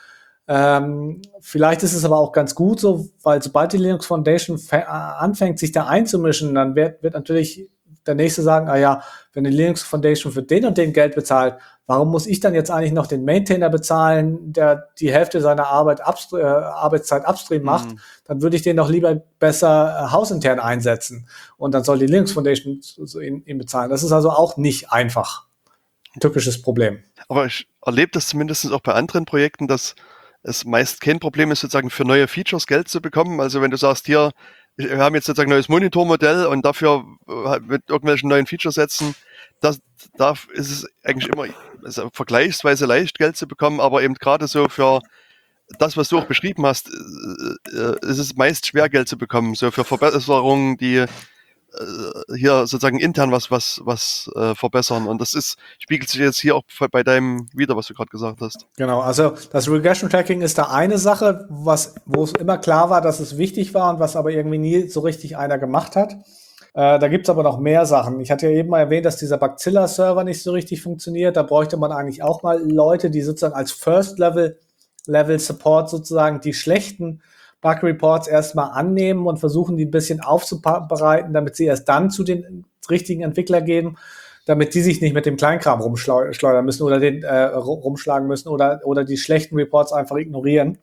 Vielleicht ist es aber auch ganz gut so, weil sobald die Linux Foundation anfängt, sich da einzumischen, dann wird natürlich der Nächste sagen, ah ja, wenn die Linux Foundation für den und den Geld bezahlt, warum muss ich dann jetzt eigentlich noch den Maintainer bezahlen, der die Hälfte seiner Arbeitszeit upstream macht? Dann würde ich den doch lieber besser hausintern einsetzen. Und dann soll die Linux Foundation ihn bezahlen. Das ist also auch nicht einfach. Ein tückisches Problem. Aber ich erlebe das zumindest auch bei anderen Projekten, dass es meist kein Problem ist, sozusagen für neue Features Geld zu bekommen. Also wenn du sagst, hier, wir haben jetzt sozusagen ein neues Monitormodell und dafür mit irgendwelchen neuen Featuresätzen, da ist es eigentlich immer vergleichsweise leicht, Geld zu bekommen, aber eben gerade so für das, was du auch beschrieben hast, ist es meist schwer, Geld zu bekommen. So für Verbesserungen, die hier sozusagen intern was verbessern. Und das spiegelt sich jetzt hier auch bei deinem wieder, was du gerade gesagt hast. Genau, also das Regression Tracking ist da eine Sache, wo es immer klar war, dass es wichtig war und was aber irgendwie nie so richtig einer gemacht hat. Da gibt's aber noch mehr Sachen. Ich hatte ja eben mal erwähnt, dass dieser Bacilla-Server nicht so richtig funktioniert. Da bräuchte man eigentlich auch mal Leute, die sozusagen als First-Level-Support sozusagen die schlechten Bug-Reports erstmal annehmen und versuchen, die ein bisschen aufzubereiten, damit sie erst dann zu den richtigen Entwickler gehen, damit die sich nicht mit dem Kleinkram rumschleudern müssen oder rumschlagen müssen oder die schlechten Reports einfach ignorieren.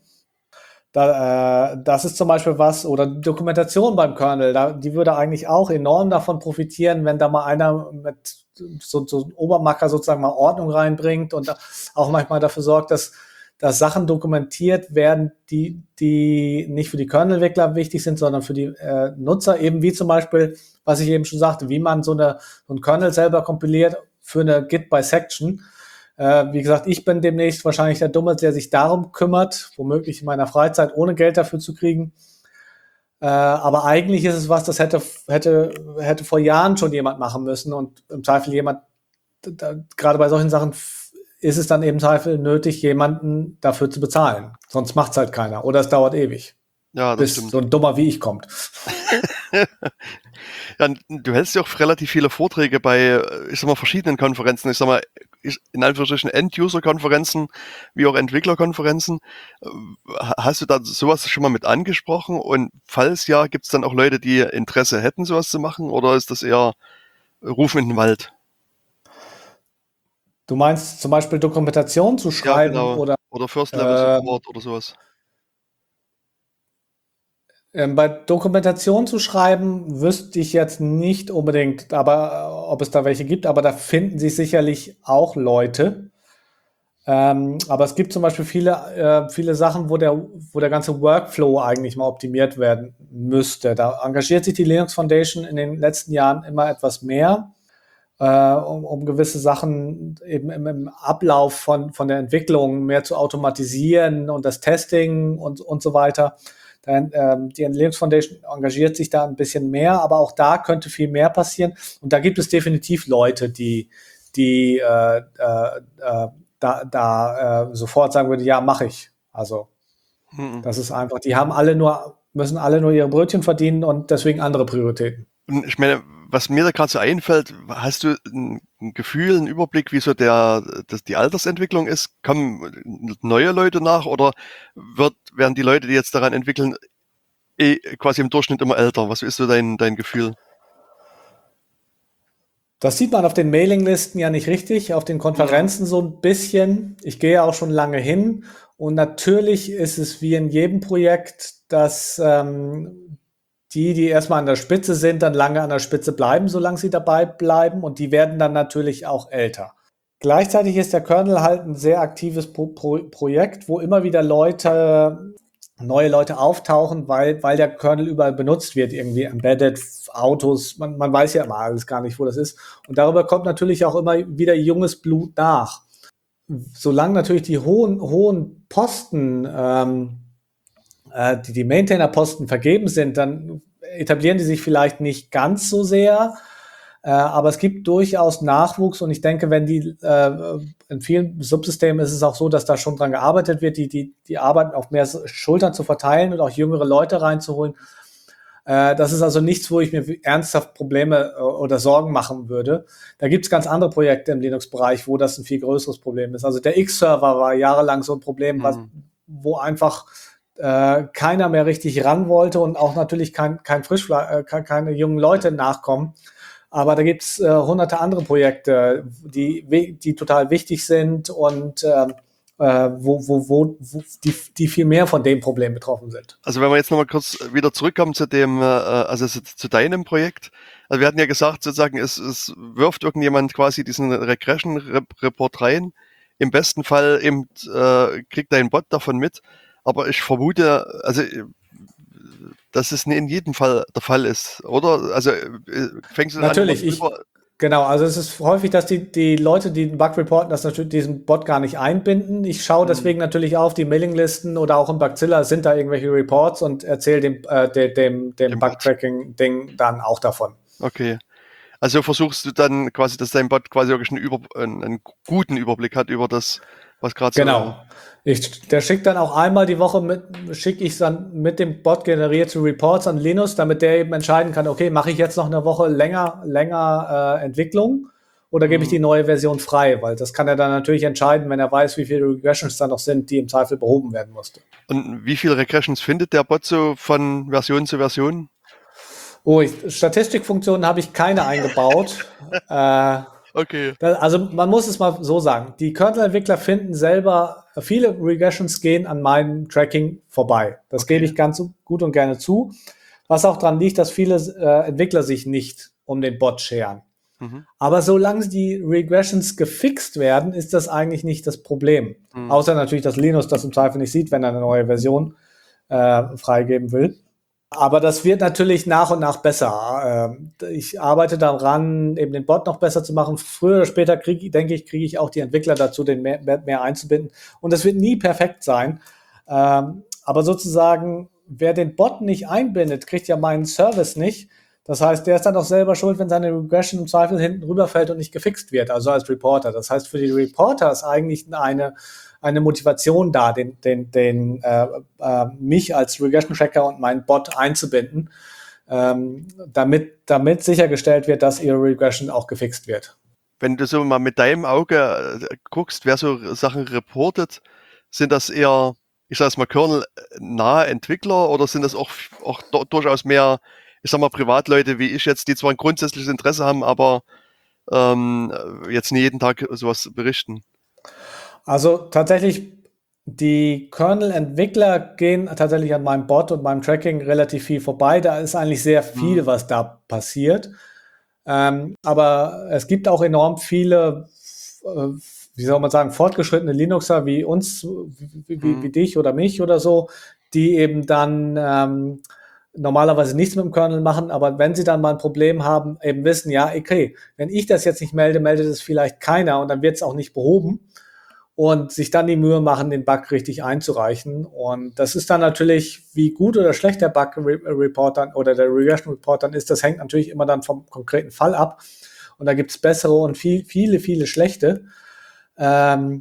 Das ist zum Beispiel was, oder Dokumentation beim Kernel, die würde eigentlich auch enorm davon profitieren, wenn da mal einer mit so ein Obermacker sozusagen mal Ordnung reinbringt und auch manchmal dafür sorgt, dass Sachen dokumentiert werden, die nicht für die Kernel-Entwickler wichtig sind, sondern für die Nutzer, eben wie zum Beispiel, was ich eben schon sagte, wie man so ein Kernel selber kompiliert für eine Git-Bisection. Wie gesagt, ich bin demnächst wahrscheinlich der Dumme, der sich darum kümmert, womöglich in meiner Freizeit, ohne Geld dafür zu kriegen. Aber eigentlich ist es was, das hätte vor Jahren schon jemand machen müssen und im Zweifel gerade bei solchen Sachen ist es dann eben im Zweifel nötig, jemanden dafür zu bezahlen. Sonst macht es halt keiner. Oder es dauert ewig. Ja, das stimmt. So ein Dummer wie ich kommt. Ja, du hältst ja auch relativ viele Vorträge bei, ich sag mal, verschiedenen Konferenzen. Ich sag mal, in Anführungsstrichen End-User-Konferenzen, wie auch Entwicklerkonferenzen. Hast du da sowas schon mal mit angesprochen? Und falls ja, gibt es dann auch Leute, die Interesse hätten, sowas zu machen? Oder ist das eher Rufen in den Wald? Du meinst zum Beispiel Dokumentation zu schreiben? Ja, genau. Oder First-Level-Support oder sowas? Bei Dokumentation zu schreiben, wüsste ich jetzt nicht unbedingt, aber ob es da welche gibt, aber da finden sich sicherlich auch Leute. Aber es gibt zum Beispiel viele Sachen, wo der ganze Workflow eigentlich mal optimiert werden müsste. Da engagiert sich die Linux Foundation in den letzten Jahren immer etwas mehr, um gewisse Sachen eben im Ablauf von der Entwicklung mehr zu automatisieren und das Testing und so weiter. Die Linux Foundation engagiert sich da ein bisschen mehr, aber auch da könnte viel mehr passieren. Und da gibt es definitiv Leute, die sofort sagen würde, ja, mache ich. Also Mhm. das ist einfach, müssen alle nur ihre Brötchen verdienen und deswegen andere Prioritäten. Und ich meine, was mir da gerade so einfällt, hast du ein Gefühl, einen Überblick, wie so die Altersentwicklung ist? Kommen neue Leute nach oder werden die Leute, die jetzt daran entwickeln, quasi im Durchschnitt immer älter? Was ist so dein Gefühl? Das sieht man auf den Mailinglisten ja nicht richtig, auf den Mhm. Konferenzen so ein bisschen. Ich gehe ja auch schon lange hin und natürlich ist es wie in jedem Projekt, dass die erstmal an der Spitze sind, dann lange an der Spitze bleiben, solange sie dabei bleiben und die werden dann natürlich auch älter. Gleichzeitig ist der Kernel halt ein sehr aktives Projekt, wo immer wieder neue Leute auftauchen, weil der Kernel überall benutzt wird, irgendwie Embedded Autos, man weiß ja immer alles gar nicht, wo das ist. Und darüber kommt natürlich auch immer wieder junges Blut nach. Solange natürlich die hohen Posten, die Maintainer-Posten vergeben sind, dann etablieren die sich vielleicht nicht ganz so sehr. Aber es gibt durchaus Nachwuchs und ich denke, in vielen Subsystemen ist es auch so, dass da schon dran gearbeitet wird, die Arbeit auf mehr Schultern zu verteilen und auch jüngere Leute reinzuholen. Das ist also nichts, wo ich mir ernsthaft Probleme oder Sorgen machen würde. Da gibt es ganz andere Projekte im Linux-Bereich, wo das ein viel größeres Problem ist. Also der X-Server war jahrelang so ein Problem, Mhm. wo einfach keiner mehr richtig ran wollte und auch natürlich keine jungen Leute nachkommen. Aber da gibt's hunderte andere Projekte, die total wichtig sind und die viel mehr von dem Problem betroffen sind. Also wenn wir jetzt nochmal kurz wieder zurückkommen also zu deinem Projekt. Also wir hatten ja gesagt, sozusagen, es wirft irgendjemand quasi diesen Regression-Report rein. Im besten Fall eben kriegt dein Bot davon mit. Aber ich vermute, also dass es nicht in jedem Fall der Fall ist, oder? Also fängst du dann an, immer Natürlich, selber. genau, also es ist häufig, dass die Leute, die den Bug reporten, das natürlich diesen Bot gar nicht einbinden. Ich schaue Hm, deswegen natürlich auf die Mailinglisten oder auch im Bugzilla sind da irgendwelche Reports und erzähle dem dem Bot. Bug-Tracking-Ding dann auch davon. Okay. Also versuchst du dann quasi, dass dein Bot quasi wirklich einen guten Überblick hat über das, was gerade so. Genau. Der schickt dann auch einmal die Woche schicke ich dann mit dem Bot generierte Reports an Linus, damit der eben entscheiden kann, okay, mache ich jetzt noch eine Woche länger Entwicklung oder gebe ich Hm. die neue Version frei? Weil das kann er dann natürlich entscheiden, wenn er weiß, wie viele Regressions da noch sind, die im Zweifel behoben werden musste. Und wie viele Regressions findet der Bot so von Version zu Version? Statistikfunktionen habe ich keine eingebaut. Äh, Okay. Also man muss es mal so sagen. Die Kernel-Entwickler finden selber, viele Regressions gehen an meinem Tracking vorbei. Das gebe Okay. ich ganz gut und gerne zu. Was auch daran liegt, dass viele Entwickler sich nicht um den Bot scheren. Mhm. Aber solange die Regressions gefixt werden, ist das eigentlich nicht das Problem. Mhm. Außer natürlich, dass Linus das im Zweifel nicht sieht, wenn er eine neue Version freigeben will. Aber das wird natürlich nach und nach besser. Ich arbeite daran, eben den Bot noch besser zu machen. Früher oder später denke ich, kriege ich auch die Entwickler dazu, den mehr einzubinden. Und das wird nie perfekt sein. Aber sozusagen, wer den Bot nicht einbindet, kriegt ja meinen Service nicht. Das heißt, der ist dann auch selber schuld, wenn seine Regression im Zweifel hinten rüberfällt und nicht gefixt wird, also als Reporter. Das heißt, für die Reporter ist eigentlich eine Motivation da, mich als Regression Tracker und meinen Bot einzubinden, damit sichergestellt wird, dass ihre Regression auch gefixt wird. Wenn du so mal mit deinem Auge guckst, wer so Sachen reportet, sind das eher, ich sag mal, Kernel-nahe Entwickler oder sind das auch durchaus mehr, ich sag mal, Privatleute wie ich jetzt, die zwar ein grundsätzliches Interesse haben, aber ähm, jetzt nicht jeden Tag sowas berichten? Also tatsächlich, die Kernel-Entwickler gehen tatsächlich an meinem Bot und meinem Tracking relativ viel vorbei. Da ist eigentlich sehr Hm, viel, was da passiert. Aber es gibt auch enorm viele, äh, wie soll man sagen, fortgeschrittene Linuxer wie uns, hm, wie dich oder mich oder so, die eben dann normalerweise nichts mit dem Kernel machen, aber wenn sie dann mal ein Problem haben, eben wissen, ja, okay, wenn ich das jetzt nicht melde, meldet es vielleicht keiner und dann wird es auch nicht behoben und sich dann die Mühe machen, den Bug richtig einzureichen. Und das ist dann natürlich, wie gut oder schlecht der Bug-Report dann oder der Regression-Report dann ist, das hängt natürlich immer dann vom konkreten Fall ab. Und da gibt es bessere und viele schlechte. Ähm,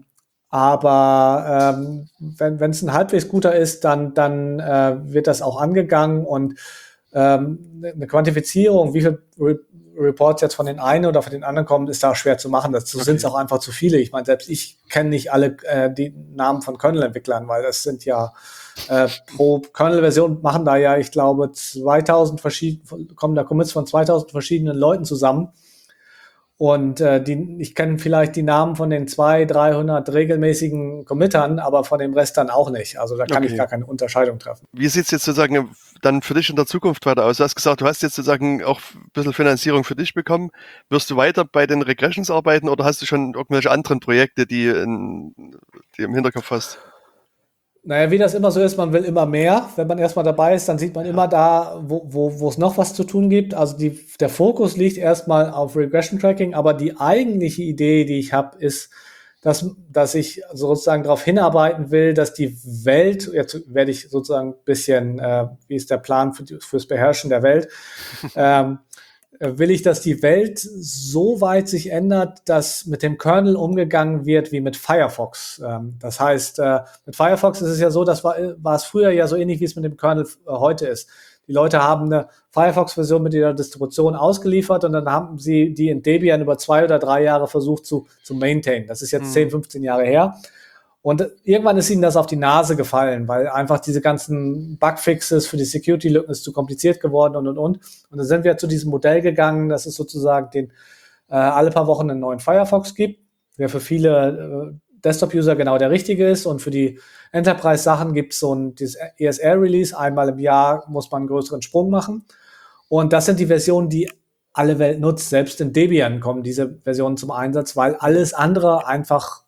Aber wenn es ein halbwegs guter ist, dann wird das auch angegangen und eine Quantifizierung, wie viele Reports jetzt von den einen oder von den anderen kommen, ist da schwer zu machen. Dazu sind es auch einfach zu viele. Ich meine, selbst ich kenne nicht alle die Namen von Kernel-Entwicklern, weil das sind ja pro Kernel-Version machen da ja, ich glaube, 2000 kommen da Commits von 2000 verschiedenen Leuten zusammen. Und ich kenne vielleicht die Namen von den 200, 300 regelmäßigen Committern, aber von dem Rest dann auch nicht. Also da kann ich gar keine Unterscheidung treffen. Wie sieht es jetzt sozusagen dann für dich in der Zukunft weiter aus? Du hast gesagt, du hast jetzt sozusagen auch ein bisschen Finanzierung für dich bekommen. Wirst du weiter bei den Regressions arbeiten oder hast du schon irgendwelche anderen Projekte, die im Hinterkopf hast? Naja, wie das immer so ist, man will immer mehr. Wenn man erstmal dabei ist, dann sieht man immer da, wo es noch was zu tun gibt. Also der Fokus liegt erstmal auf Regression Tracking, aber die eigentliche Idee, die ich habe, ist, dass ich sozusagen darauf hinarbeiten will, dass die Welt, jetzt werde ich sozusagen ein bisschen, wie ist der Plan fürs Beherrschen der Welt, will ich, dass die Welt so weit sich ändert, dass mit dem Kernel umgegangen wird wie mit Firefox. Das heißt, mit Firefox ist es ja so, das war es früher ja so ähnlich, wie es mit dem Kernel heute ist. Die Leute haben eine Firefox-Version mit ihrer Distribution ausgeliefert und dann haben sie die in Debian über 2 oder 3 Jahre versucht zu maintainen. Das ist jetzt 10, 15 Jahre her. Und irgendwann ist ihnen das auf die Nase gefallen, weil einfach diese ganzen Bugfixes für die Security-Lücken ist zu kompliziert geworden und. Und dann sind wir zu diesem Modell gegangen, dass es sozusagen alle paar Wochen einen neuen Firefox gibt, der für viele Desktop-User genau der richtige ist. Und für die Enterprise-Sachen gibt es dieses ESR-Release. Einmal im Jahr muss man einen größeren Sprung machen. Und das sind die Versionen, die alle Welt nutzt. Selbst in Debian kommen diese Versionen zum Einsatz, weil alles andere einfach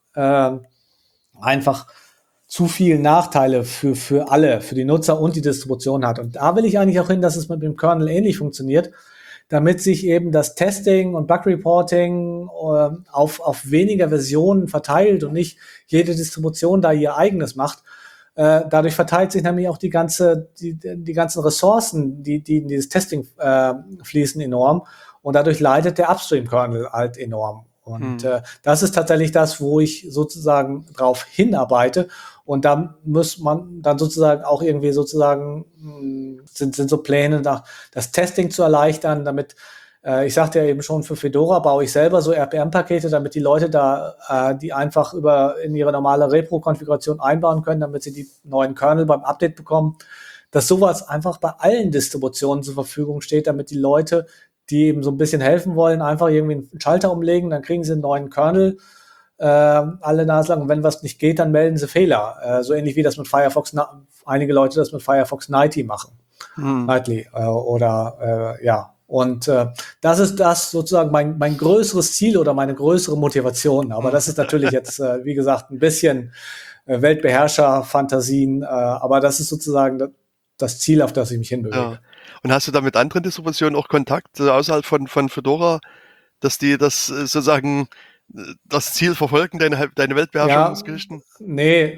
zu viele Nachteile für alle, für die Nutzer und die Distribution hat. Und da will ich eigentlich auch hin, dass es mit dem Kernel ähnlich funktioniert, damit sich eben das Testing und Bug Reporting auf weniger Versionen verteilt und nicht jede Distribution da ihr eigenes macht. Dadurch verteilt sich nämlich auch die ganzen Ressourcen, die in dieses Testing fließen, enorm. Und dadurch leidet der Upstream-Kernel halt enorm. Und das ist tatsächlich das, wo ich sozusagen drauf hinarbeite. Und da muss man dann sozusagen auch irgendwie sind so Pläne, das Testing zu erleichtern, damit, ich sagte ja eben schon, für Fedora baue ich selber so RPM-Pakete, damit die Leute die einfach in ihre normale Repro-Konfiguration einbauen können, damit sie die neuen Kernel beim Update bekommen. Dass sowas einfach bei allen Distributionen zur Verfügung steht, damit die Leute, die eben so ein bisschen helfen wollen, einfach irgendwie einen Schalter umlegen, dann kriegen sie einen neuen Kernel alle Nase lang. Und wenn was nicht geht, dann melden sie Fehler. So ähnlich wie das mit Firefox, einige Leute das mit Firefox Nightly machen. Nightly ja. Und das ist das sozusagen mein größeres Ziel oder meine größere Motivation. Aber das ist natürlich jetzt, wie gesagt, ein bisschen Weltbeherrscher-Fantasien. Aber das ist sozusagen das Ziel, auf das ich mich hinbewege. Ja. Und hast du da mit anderen Distributionen auch Kontakt außerhalb von Fedora, dass die das sozusagen das Ziel verfolgen, deine Weltbeherrschungsgeschichten? Ja, nee,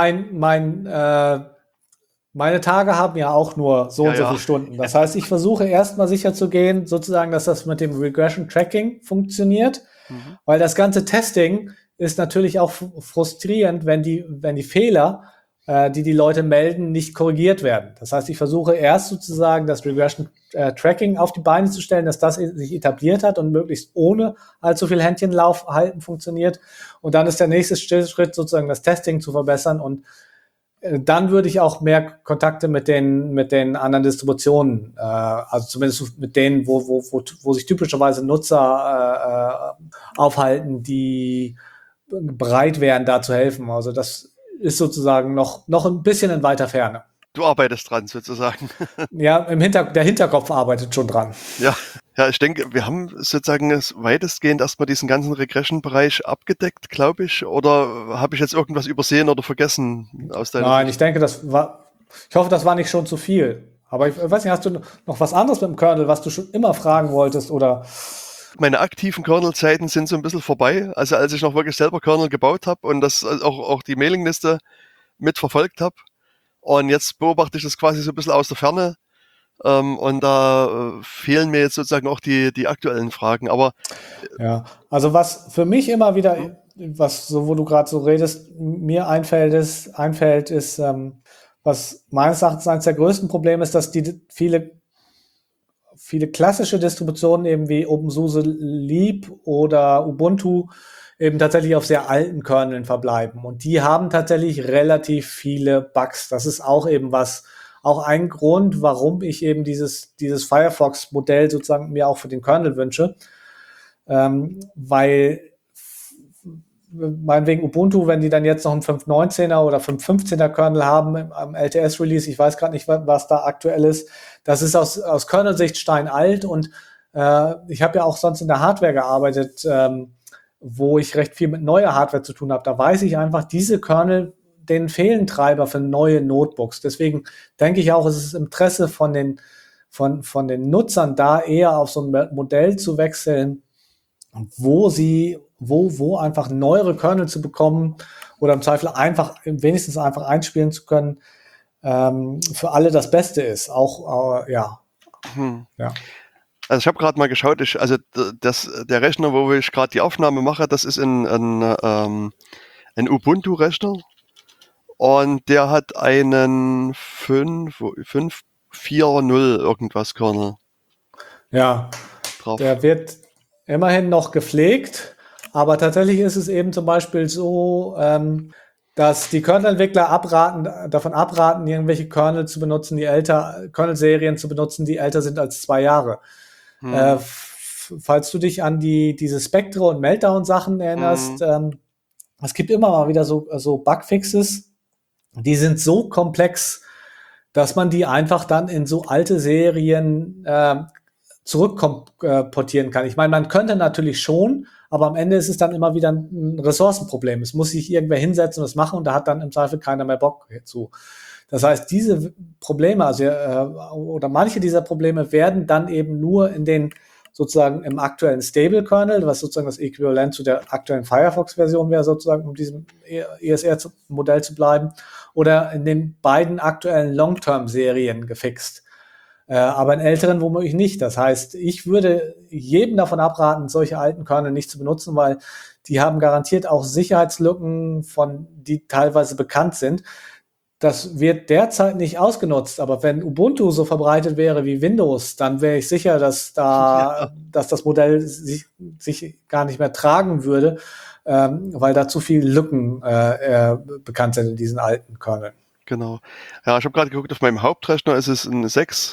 meine Tage haben ja auch nur so und so viele Stunden. Das heißt, ich versuche erstmal sicher zu gehen, sozusagen, dass das mit dem Regression Tracking funktioniert, weil das ganze Testing ist natürlich auch frustrierend, wenn die Fehler, die Leute melden, nicht korrigiert werden. Das heißt, ich versuche erst sozusagen das Regression Tracking auf die Beine zu stellen, dass das sich etabliert hat und möglichst ohne allzu viel Händchenlauf halten funktioniert. Und dann ist der nächste Schritt sozusagen das Testing zu verbessern und dann würde ich auch mehr Kontakte mit den anderen Distributionen, also zumindest mit denen, wo sich typischerweise Nutzer aufhalten, die bereit wären, da zu helfen. Also das ist sozusagen noch ein bisschen in weiter Ferne. Du arbeitest dran, sozusagen. Ja, der Hinterkopf arbeitet schon dran. Ja, ich denke, wir haben sozusagen weitestgehend erstmal diesen ganzen Regression-Bereich abgedeckt, glaube ich. Oder habe ich jetzt irgendwas übersehen oder vergessen aus deiner Nein, Sicht? Ich denke, ich hoffe, das war nicht schon zu viel. Aber ich weiß nicht, hast du noch was anderes mit dem Kernel, was du schon immer fragen wolltest oder? Meine aktiven Kernel-Zeiten sind so ein bisschen vorbei. Also als ich noch wirklich selber Kernel gebaut habe und das auch die Mailingliste mitverfolgt habe. Und jetzt beobachte ich das quasi so ein bisschen aus der Ferne. Und da fehlen mir jetzt sozusagen auch die aktuellen Fragen. Aber ja, also was für mich immer wieder was so, wo du gerade so redest, mir einfällt, ist, was meines Erachtens eines der größten Probleme ist, dass die viele klassische Distributionen eben wie OpenSUSE Leap oder Ubuntu eben tatsächlich auf sehr alten Kerneln verbleiben. Und die haben tatsächlich relativ viele Bugs. Das ist auch eben auch ein Grund, warum ich eben dieses Firefox-Modell sozusagen mir auch für den Kernel wünsche. Weil meinetwegen Ubuntu, wenn die dann jetzt noch einen 5.19er oder 5.15er Kernel haben am LTS-Release, ich weiß gerade nicht, was da aktuell ist, das ist aus Kernel-Sicht steinalt und ich habe ja auch sonst in der Hardware gearbeitet, wo ich recht viel mit neuer Hardware zu tun habe. Da weiß ich einfach, diese Kernel, denen fehlen Treiber für neue Notebooks. Deswegen denke ich auch, es ist Interesse von den Nutzern da eher auf so ein Modell zu wechseln, wo einfach neuere Kernel zu bekommen oder im Zweifel wenigstens einfach einspielen zu können, für alle das Beste ist. Auch, ja. Ja. Also ich habe gerade mal geschaut, der Rechner, wo ich gerade die Aufnahme mache, das ist ein Ubuntu-Rechner und der hat einen 5.4.0 irgendwas Kernel. Ja, drauf. Der wird immerhin noch gepflegt, aber tatsächlich ist es eben zum Beispiel so, dass die Kernel-Entwickler davon abraten, irgendwelche Kernel zu benutzen, Kernel-Serien zu benutzen, die älter sind als 2 Jahre. Falls du dich an diese Spectre- und Meltdown-Sachen erinnerst, es gibt immer mal wieder so Bugfixes, die sind so komplex, dass man die einfach dann in so alte Serien zurückportieren kann. Ich meine, man könnte natürlich schon, aber am Ende ist es dann immer wieder ein Ressourcenproblem. Es muss sich irgendwer hinsetzen und das machen und da hat dann im Zweifel keiner mehr Bock zu. Das heißt, diese Probleme, oder manche dieser Probleme werden dann eben nur sozusagen im aktuellen Stable-Kernel, was sozusagen das Äquivalent zu der aktuellen Firefox-Version wäre, sozusagen, um diesem ESR-Modell zu bleiben, oder in den beiden aktuellen Long-Term-Serien gefixt. Aber in älteren womöglich nicht. Das heißt, ich würde jedem davon abraten, solche alten Kernel nicht zu benutzen, weil die haben garantiert auch Sicherheitslücken, die teilweise bekannt sind. Das wird derzeit nicht ausgenutzt, aber wenn Ubuntu so verbreitet wäre wie Windows, dann wäre ich sicher, dass das Modell sich gar nicht mehr tragen würde, weil da zu viele Lücken bekannt sind in diesen alten Kerneln. Genau. Ja, ich habe gerade geguckt, auf meinem Hauptrechner ist es ein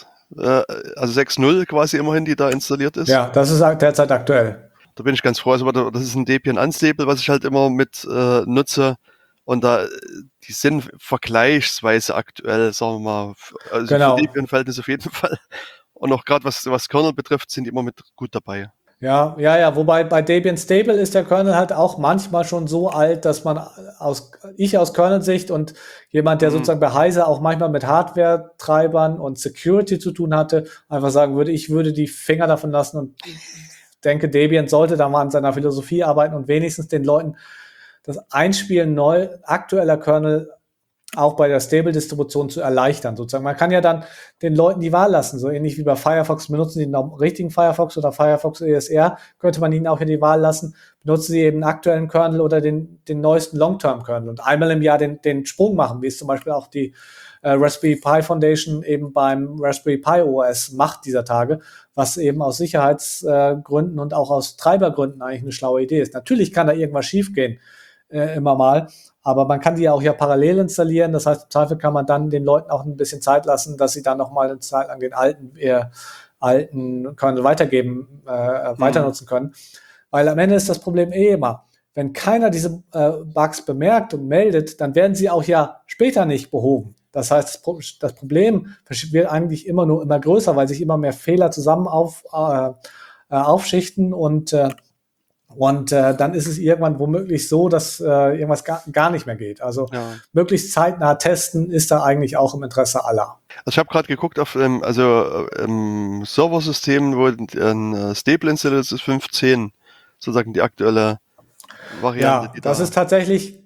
6.0 quasi immerhin, die da installiert ist. Ja, das ist derzeit aktuell. Da bin ich ganz froh. Also das ist ein Debian Unstable, was ich halt immer mit nutze. Und die sind vergleichsweise aktuell, sagen wir mal, also genau. Für Debian-Verhältnisse auf jeden Fall. Und auch gerade was Kernel betrifft, sind die immer mit gut dabei. Ja, wobei bei Debian Stable ist der Kernel halt auch manchmal schon so alt, dass man aus Kernel-Sicht und jemand, der sozusagen bei Heise auch manchmal mit Hardware-Treibern und Security zu tun hatte, einfach sagen würde, ich würde die Finger davon lassen und denke, Debian sollte da mal an seiner Philosophie arbeiten und wenigstens den Leuten das Einspielen aktueller Kernel auch bei der Stable-Distribution zu erleichtern. Sozusagen. Man kann ja dann den Leuten die Wahl lassen, so ähnlich wie bei Firefox. Benutzen Sie den richtigen Firefox oder Firefox ESR, könnte man ihnen auch hier die Wahl lassen, benutzen Sie eben den aktuellen Kernel oder den neuesten Long-Term-Kernel und einmal im Jahr den Sprung machen, wie es zum Beispiel auch die Raspberry Pi Foundation eben beim Raspberry Pi OS macht dieser Tage, was eben aus Sicherheitsgründen und auch aus Treibergründen eigentlich eine schlaue Idee ist. Natürlich kann da irgendwas schiefgehen, immer mal, aber man kann die ja auch parallel installieren. Das heißt, im Zweifel kann man dann den Leuten auch ein bisschen Zeit lassen, dass sie dann nochmal eine Zeit lang den alten Kernel weiter nutzen können. Weil am Ende ist das Problem immer, wenn keiner diese Bugs bemerkt und meldet, dann werden sie auch später nicht behoben. Das heißt, das Problem wird eigentlich immer größer, weil sich immer mehr Fehler zusammen aufschichten und dann ist es irgendwann womöglich so, dass irgendwas gar nicht mehr geht. Also möglichst zeitnah testen ist da eigentlich auch im Interesse aller. Also ich habe gerade geguckt auf im Serversystem, wo ein Stable installiert ist, 5.10, sozusagen die aktuelle Variante. Ja, das ist tatsächlich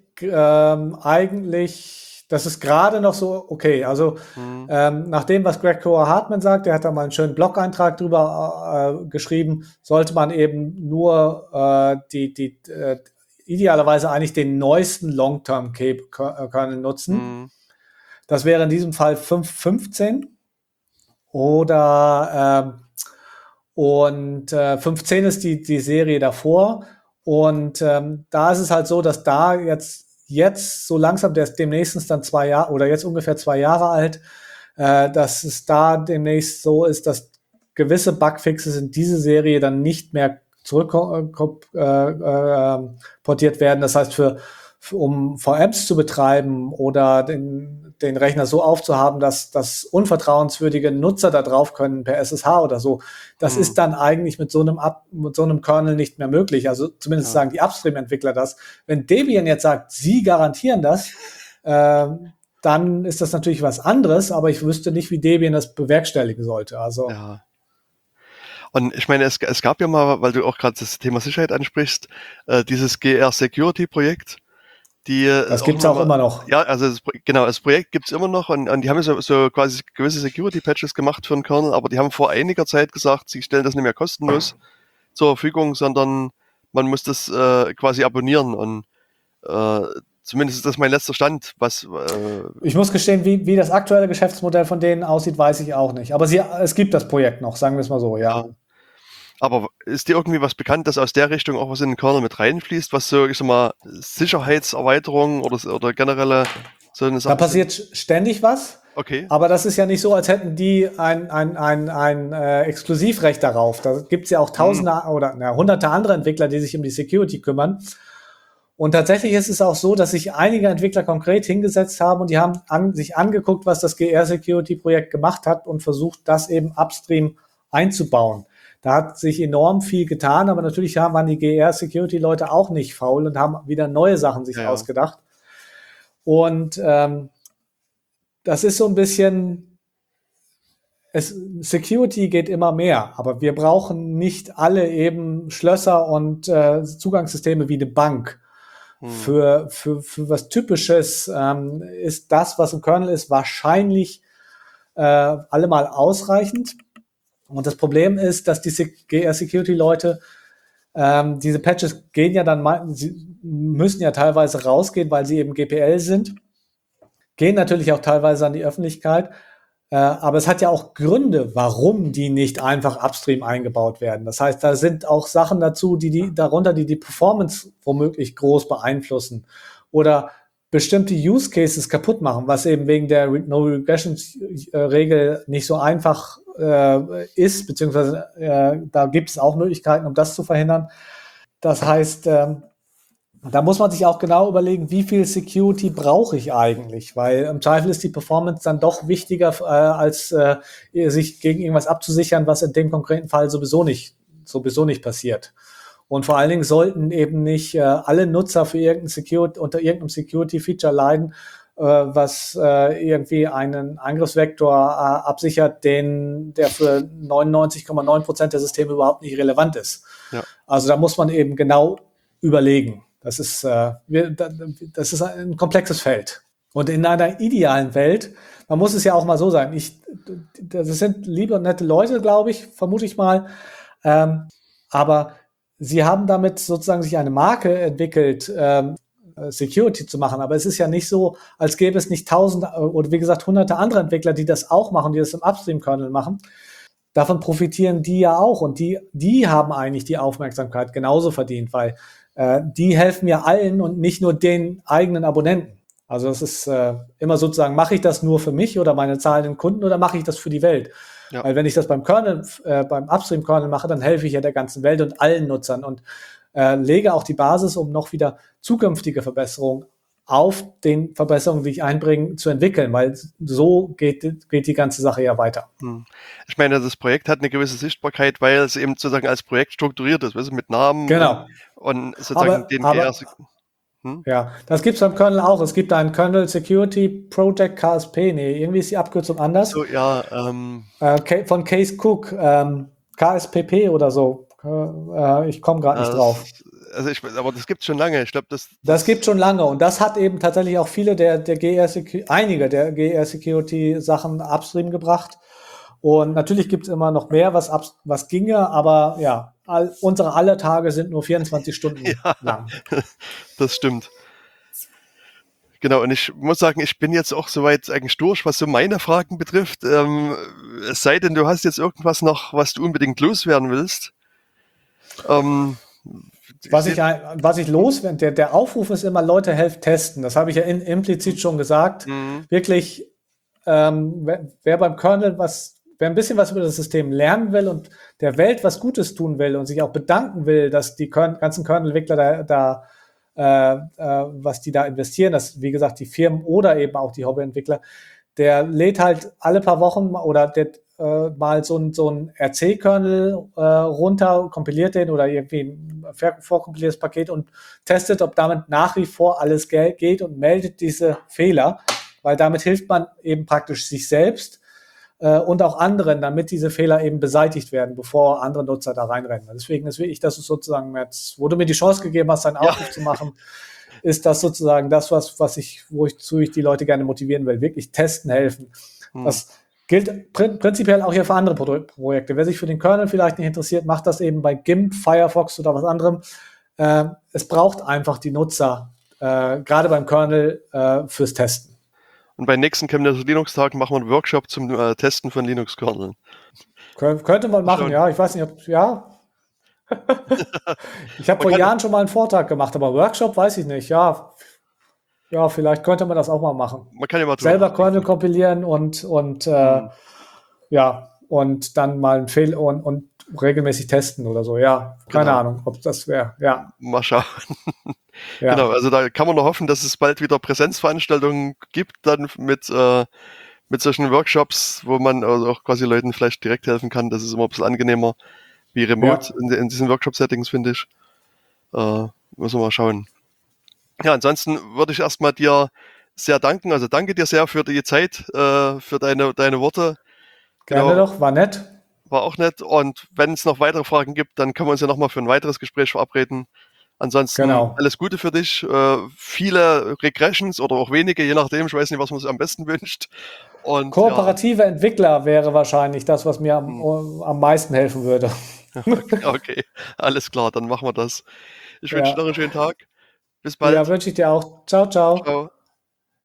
das ist gerade noch so okay. Also nach dem, was Greg Coher-Hartman sagt, der hat da mal einen schönen Blog-Eintrag drüber geschrieben, sollte man eben nur die idealerweise eigentlich den neuesten Long-Term-Kernel nutzen. Mhm. Das wäre in diesem Fall 5.15 oder 5.10 ist die Serie davor. Und da ist es halt so, dass da jetzt so langsam, der ist demnächst dann 2 Jahre oder jetzt ungefähr 2 Jahre alt, dass es da demnächst so ist, dass gewisse Bugfixes in diese Serie dann nicht mehr zurückportiert werden. Das heißt, um VMs zu betreiben oder den Rechner so aufzuhaben, dass unvertrauenswürdige Nutzer da drauf können per SSH oder so, das ist dann eigentlich mit so einem Kernel nicht mehr möglich. Also zumindest sagen die Upstream-Entwickler das. Wenn Debian jetzt sagt, sie garantieren das, dann ist das natürlich was anderes, aber ich wüsste nicht, wie Debian das bewerkstelligen sollte. Also Ja. Und ich meine, es gab ja mal, weil du auch gerade das Thema Sicherheit ansprichst, dieses GR Security Projekt. Das gibt's auch immer noch. Ja, also das Projekt gibt's immer noch und die haben so quasi gewisse Security-Patches gemacht für den Kernel, aber die haben vor einiger Zeit gesagt, sie stellen das nicht mehr kostenlos zur Verfügung, sondern man muss das quasi abonnieren und zumindest ist das mein letzter Stand. Ich muss gestehen, wie das aktuelle Geschäftsmodell von denen aussieht, weiß ich auch nicht. Aber es gibt das Projekt noch, sagen wir es mal so, ja. Aber ist dir irgendwie was bekannt, dass aus der Richtung auch was in den Kernel mit reinfließt, was so, ich sag mal, Sicherheitserweiterungen oder generelle so eine Sache? Da passiert ständig was. Okay. Aber das ist ja nicht so, als hätten die ein Exklusivrecht darauf. Da gibt es ja auch Tausende oder hunderte andere Entwickler, die sich um die Security kümmern. Und tatsächlich ist es auch so, dass sich einige Entwickler konkret hingesetzt haben und die haben sich angeguckt, was das GR-Security-Projekt gemacht hat und versucht, das eben upstream einzubauen. Da hat sich enorm viel getan, aber natürlich waren die GR-Security-Leute auch nicht faul und haben wieder neue Sachen sich ausgedacht. Und das ist so ein bisschen, Security geht immer mehr, aber wir brauchen nicht alle eben Schlösser und Zugangssysteme wie eine Bank. Für was Typisches ist das, was im Kernel ist, wahrscheinlich allemal ausreichend. Und das Problem ist, dass die GR-Security-Leute diese Patches gehen ja dann, sie müssen ja teilweise rausgehen, weil sie eben GPL sind, gehen natürlich auch teilweise an die Öffentlichkeit, aber es hat ja auch Gründe, warum die nicht einfach upstream eingebaut werden. Das heißt, da sind auch Sachen dazu, die Performance womöglich groß beeinflussen oder bestimmte Use Cases kaputt machen, was eben wegen der No-Regression-Regel nicht so einfach ist, beziehungsweise da gibt es auch Möglichkeiten, um das zu verhindern. Das heißt, da muss man sich auch genau überlegen, wie viel Security brauche ich eigentlich, weil im Zweifel ist die Performance dann doch wichtiger, als sich gegen irgendwas abzusichern, was in dem konkreten Fall sowieso nicht passiert. Und vor allen Dingen sollten eben nicht alle Nutzer für unter irgendeinem Security-Feature leiden, was irgendwie einen Angriffsvektor absichert, der für 99,9% der Systeme überhaupt nicht relevant ist. Ja. Also da muss man eben genau überlegen. Das ist ein komplexes Feld. Und in einer idealen Welt, man muss es ja auch mal so sagen, das sind liebe und nette Leute, glaube ich, vermute ich mal, aber sie haben damit sozusagen sich eine Marke entwickelt, Security zu machen. Aber es ist ja nicht so, als gäbe es nicht tausende oder wie gesagt hunderte andere Entwickler, die das auch machen, die das im Upstream-Kernel machen. Davon profitieren die ja auch und die haben eigentlich die Aufmerksamkeit genauso verdient, weil die helfen ja allen und nicht nur den eigenen Abonnenten. Also das ist immer sozusagen, mache ich das nur für mich oder meine zahlenden Kunden oder mache ich das für die Welt? Ja. Weil wenn ich das beim Upstream-Kernel mache, dann helfe ich ja der ganzen Welt und allen Nutzern und lege auch die Basis, um noch wieder zukünftige Verbesserungen auf den Verbesserungen, die ich einbringe, zu entwickeln, weil so geht die ganze Sache ja weiter. Ich meine, das Projekt hat eine gewisse Sichtbarkeit, weil es eben sozusagen als Projekt strukturiert ist, weißt du, mit Namen genau. und sozusagen Ja, das gibt es beim Kernel auch. Es gibt einen Kernel Security Project KSP. Nee, irgendwie ist die Abkürzung anders. So, ja. Von Case Cook, KSPP oder so. Ich komme gerade nicht drauf. Aber das gibt es schon lange. Ich glaube, das gibt schon lange und das hat eben tatsächlich auch einige der GR Security Sachen upstream gebracht Und natürlich gibt es immer noch mehr, was ginge, aber ja, unsere alle Tage sind nur 24 Stunden Ja, lang. das stimmt. Genau, und ich muss sagen, ich bin jetzt auch soweit eigentlich durch, was so meine Fragen betrifft. Es sei denn, du hast jetzt irgendwas noch, was du unbedingt loswerden willst. Ähm, Was ich loswerde, der Aufruf ist immer, Leute, helft testen. Das habe ich ja implizit schon gesagt. Mhm. Wirklich, wer beim Kernel wer ein bisschen was über das System lernen will und der Welt was Gutes tun will und sich auch bedanken will, dass die ganzen Kernel-Entwickler was die da investieren, dass, wie gesagt, die Firmen oder eben auch die Hobbyentwickler, der lädt halt alle paar Wochen oder mal so ein RC-Kernel runter, kompiliert den oder irgendwie ein vorkompiliertes Paket und testet, ob damit nach wie vor alles geht und meldet diese Fehler, weil damit hilft man eben praktisch sich selbst und auch anderen, damit diese Fehler eben beseitigt werden, bevor andere Nutzer da reinrennen. Deswegen ist wirklich, das ist sozusagen jetzt, wo du mir die Chance gegeben hast, einen Aufruf zu machen, ist das sozusagen das, wozu ich die Leute gerne motivieren will. Wirklich testen, helfen. Das gilt prinzipiell auch hier für andere Projekte. Wer sich für den Kernel vielleicht nicht interessiert, macht das eben bei GIMP, Firefox oder was anderem. Es braucht einfach die Nutzer, gerade beim Kernel, fürs Testen. Und beim nächsten Chemnitzer Linux-Tag machen wir einen Workshop zum Testen von Linux-Kerneln. Könnte man machen, Schon. ja. Ich weiß nicht, ja. Ich habe Man vor kann, Jahren schon mal einen Vortrag gemacht, aber Workshop weiß ich nicht. Ja, ja, vielleicht könnte man das auch mal machen. man kann ja mal drüber Selber Kernel nachdenken. kompilieren und Hm. ja, und dann mal ein Fehl und regelmäßig testen oder so. Ja, keine Genau. Ahnung, ob das wäre. Ja, Mal schauen. Genau, ja, also da kann man nur hoffen, dass es bald wieder Präsenzveranstaltungen gibt, dann mit solchen Workshops, wo man also auch quasi Leuten vielleicht direkt helfen kann. Das ist immer ein bisschen angenehmer wie remote ja. in diesen Workshop-Settings, finde ich. Müssen wir mal schauen. Ja, ansonsten würde ich erstmal dir sehr danken. Also danke dir sehr für die Zeit, für deine Worte. Gerne Genau, doch, war nett. war auch nett. Und wenn es noch weitere Fragen gibt, dann können wir uns ja nochmal für ein weiteres Gespräch verabreden. Ansonsten Genau. alles Gute für dich. Viele Regressions oder auch wenige, je nachdem. Ich weiß nicht, was man sich am besten wünscht. Und ja, Kooperative Entwickler wäre wahrscheinlich das, was mir hm, am meisten helfen würde. okay, alles klar, dann machen wir das. Ich wünsche dir noch Ja, einen schönen Tag. Bis ja, bald. wünsche ich dir auch. Ciao, ciao. Ciao.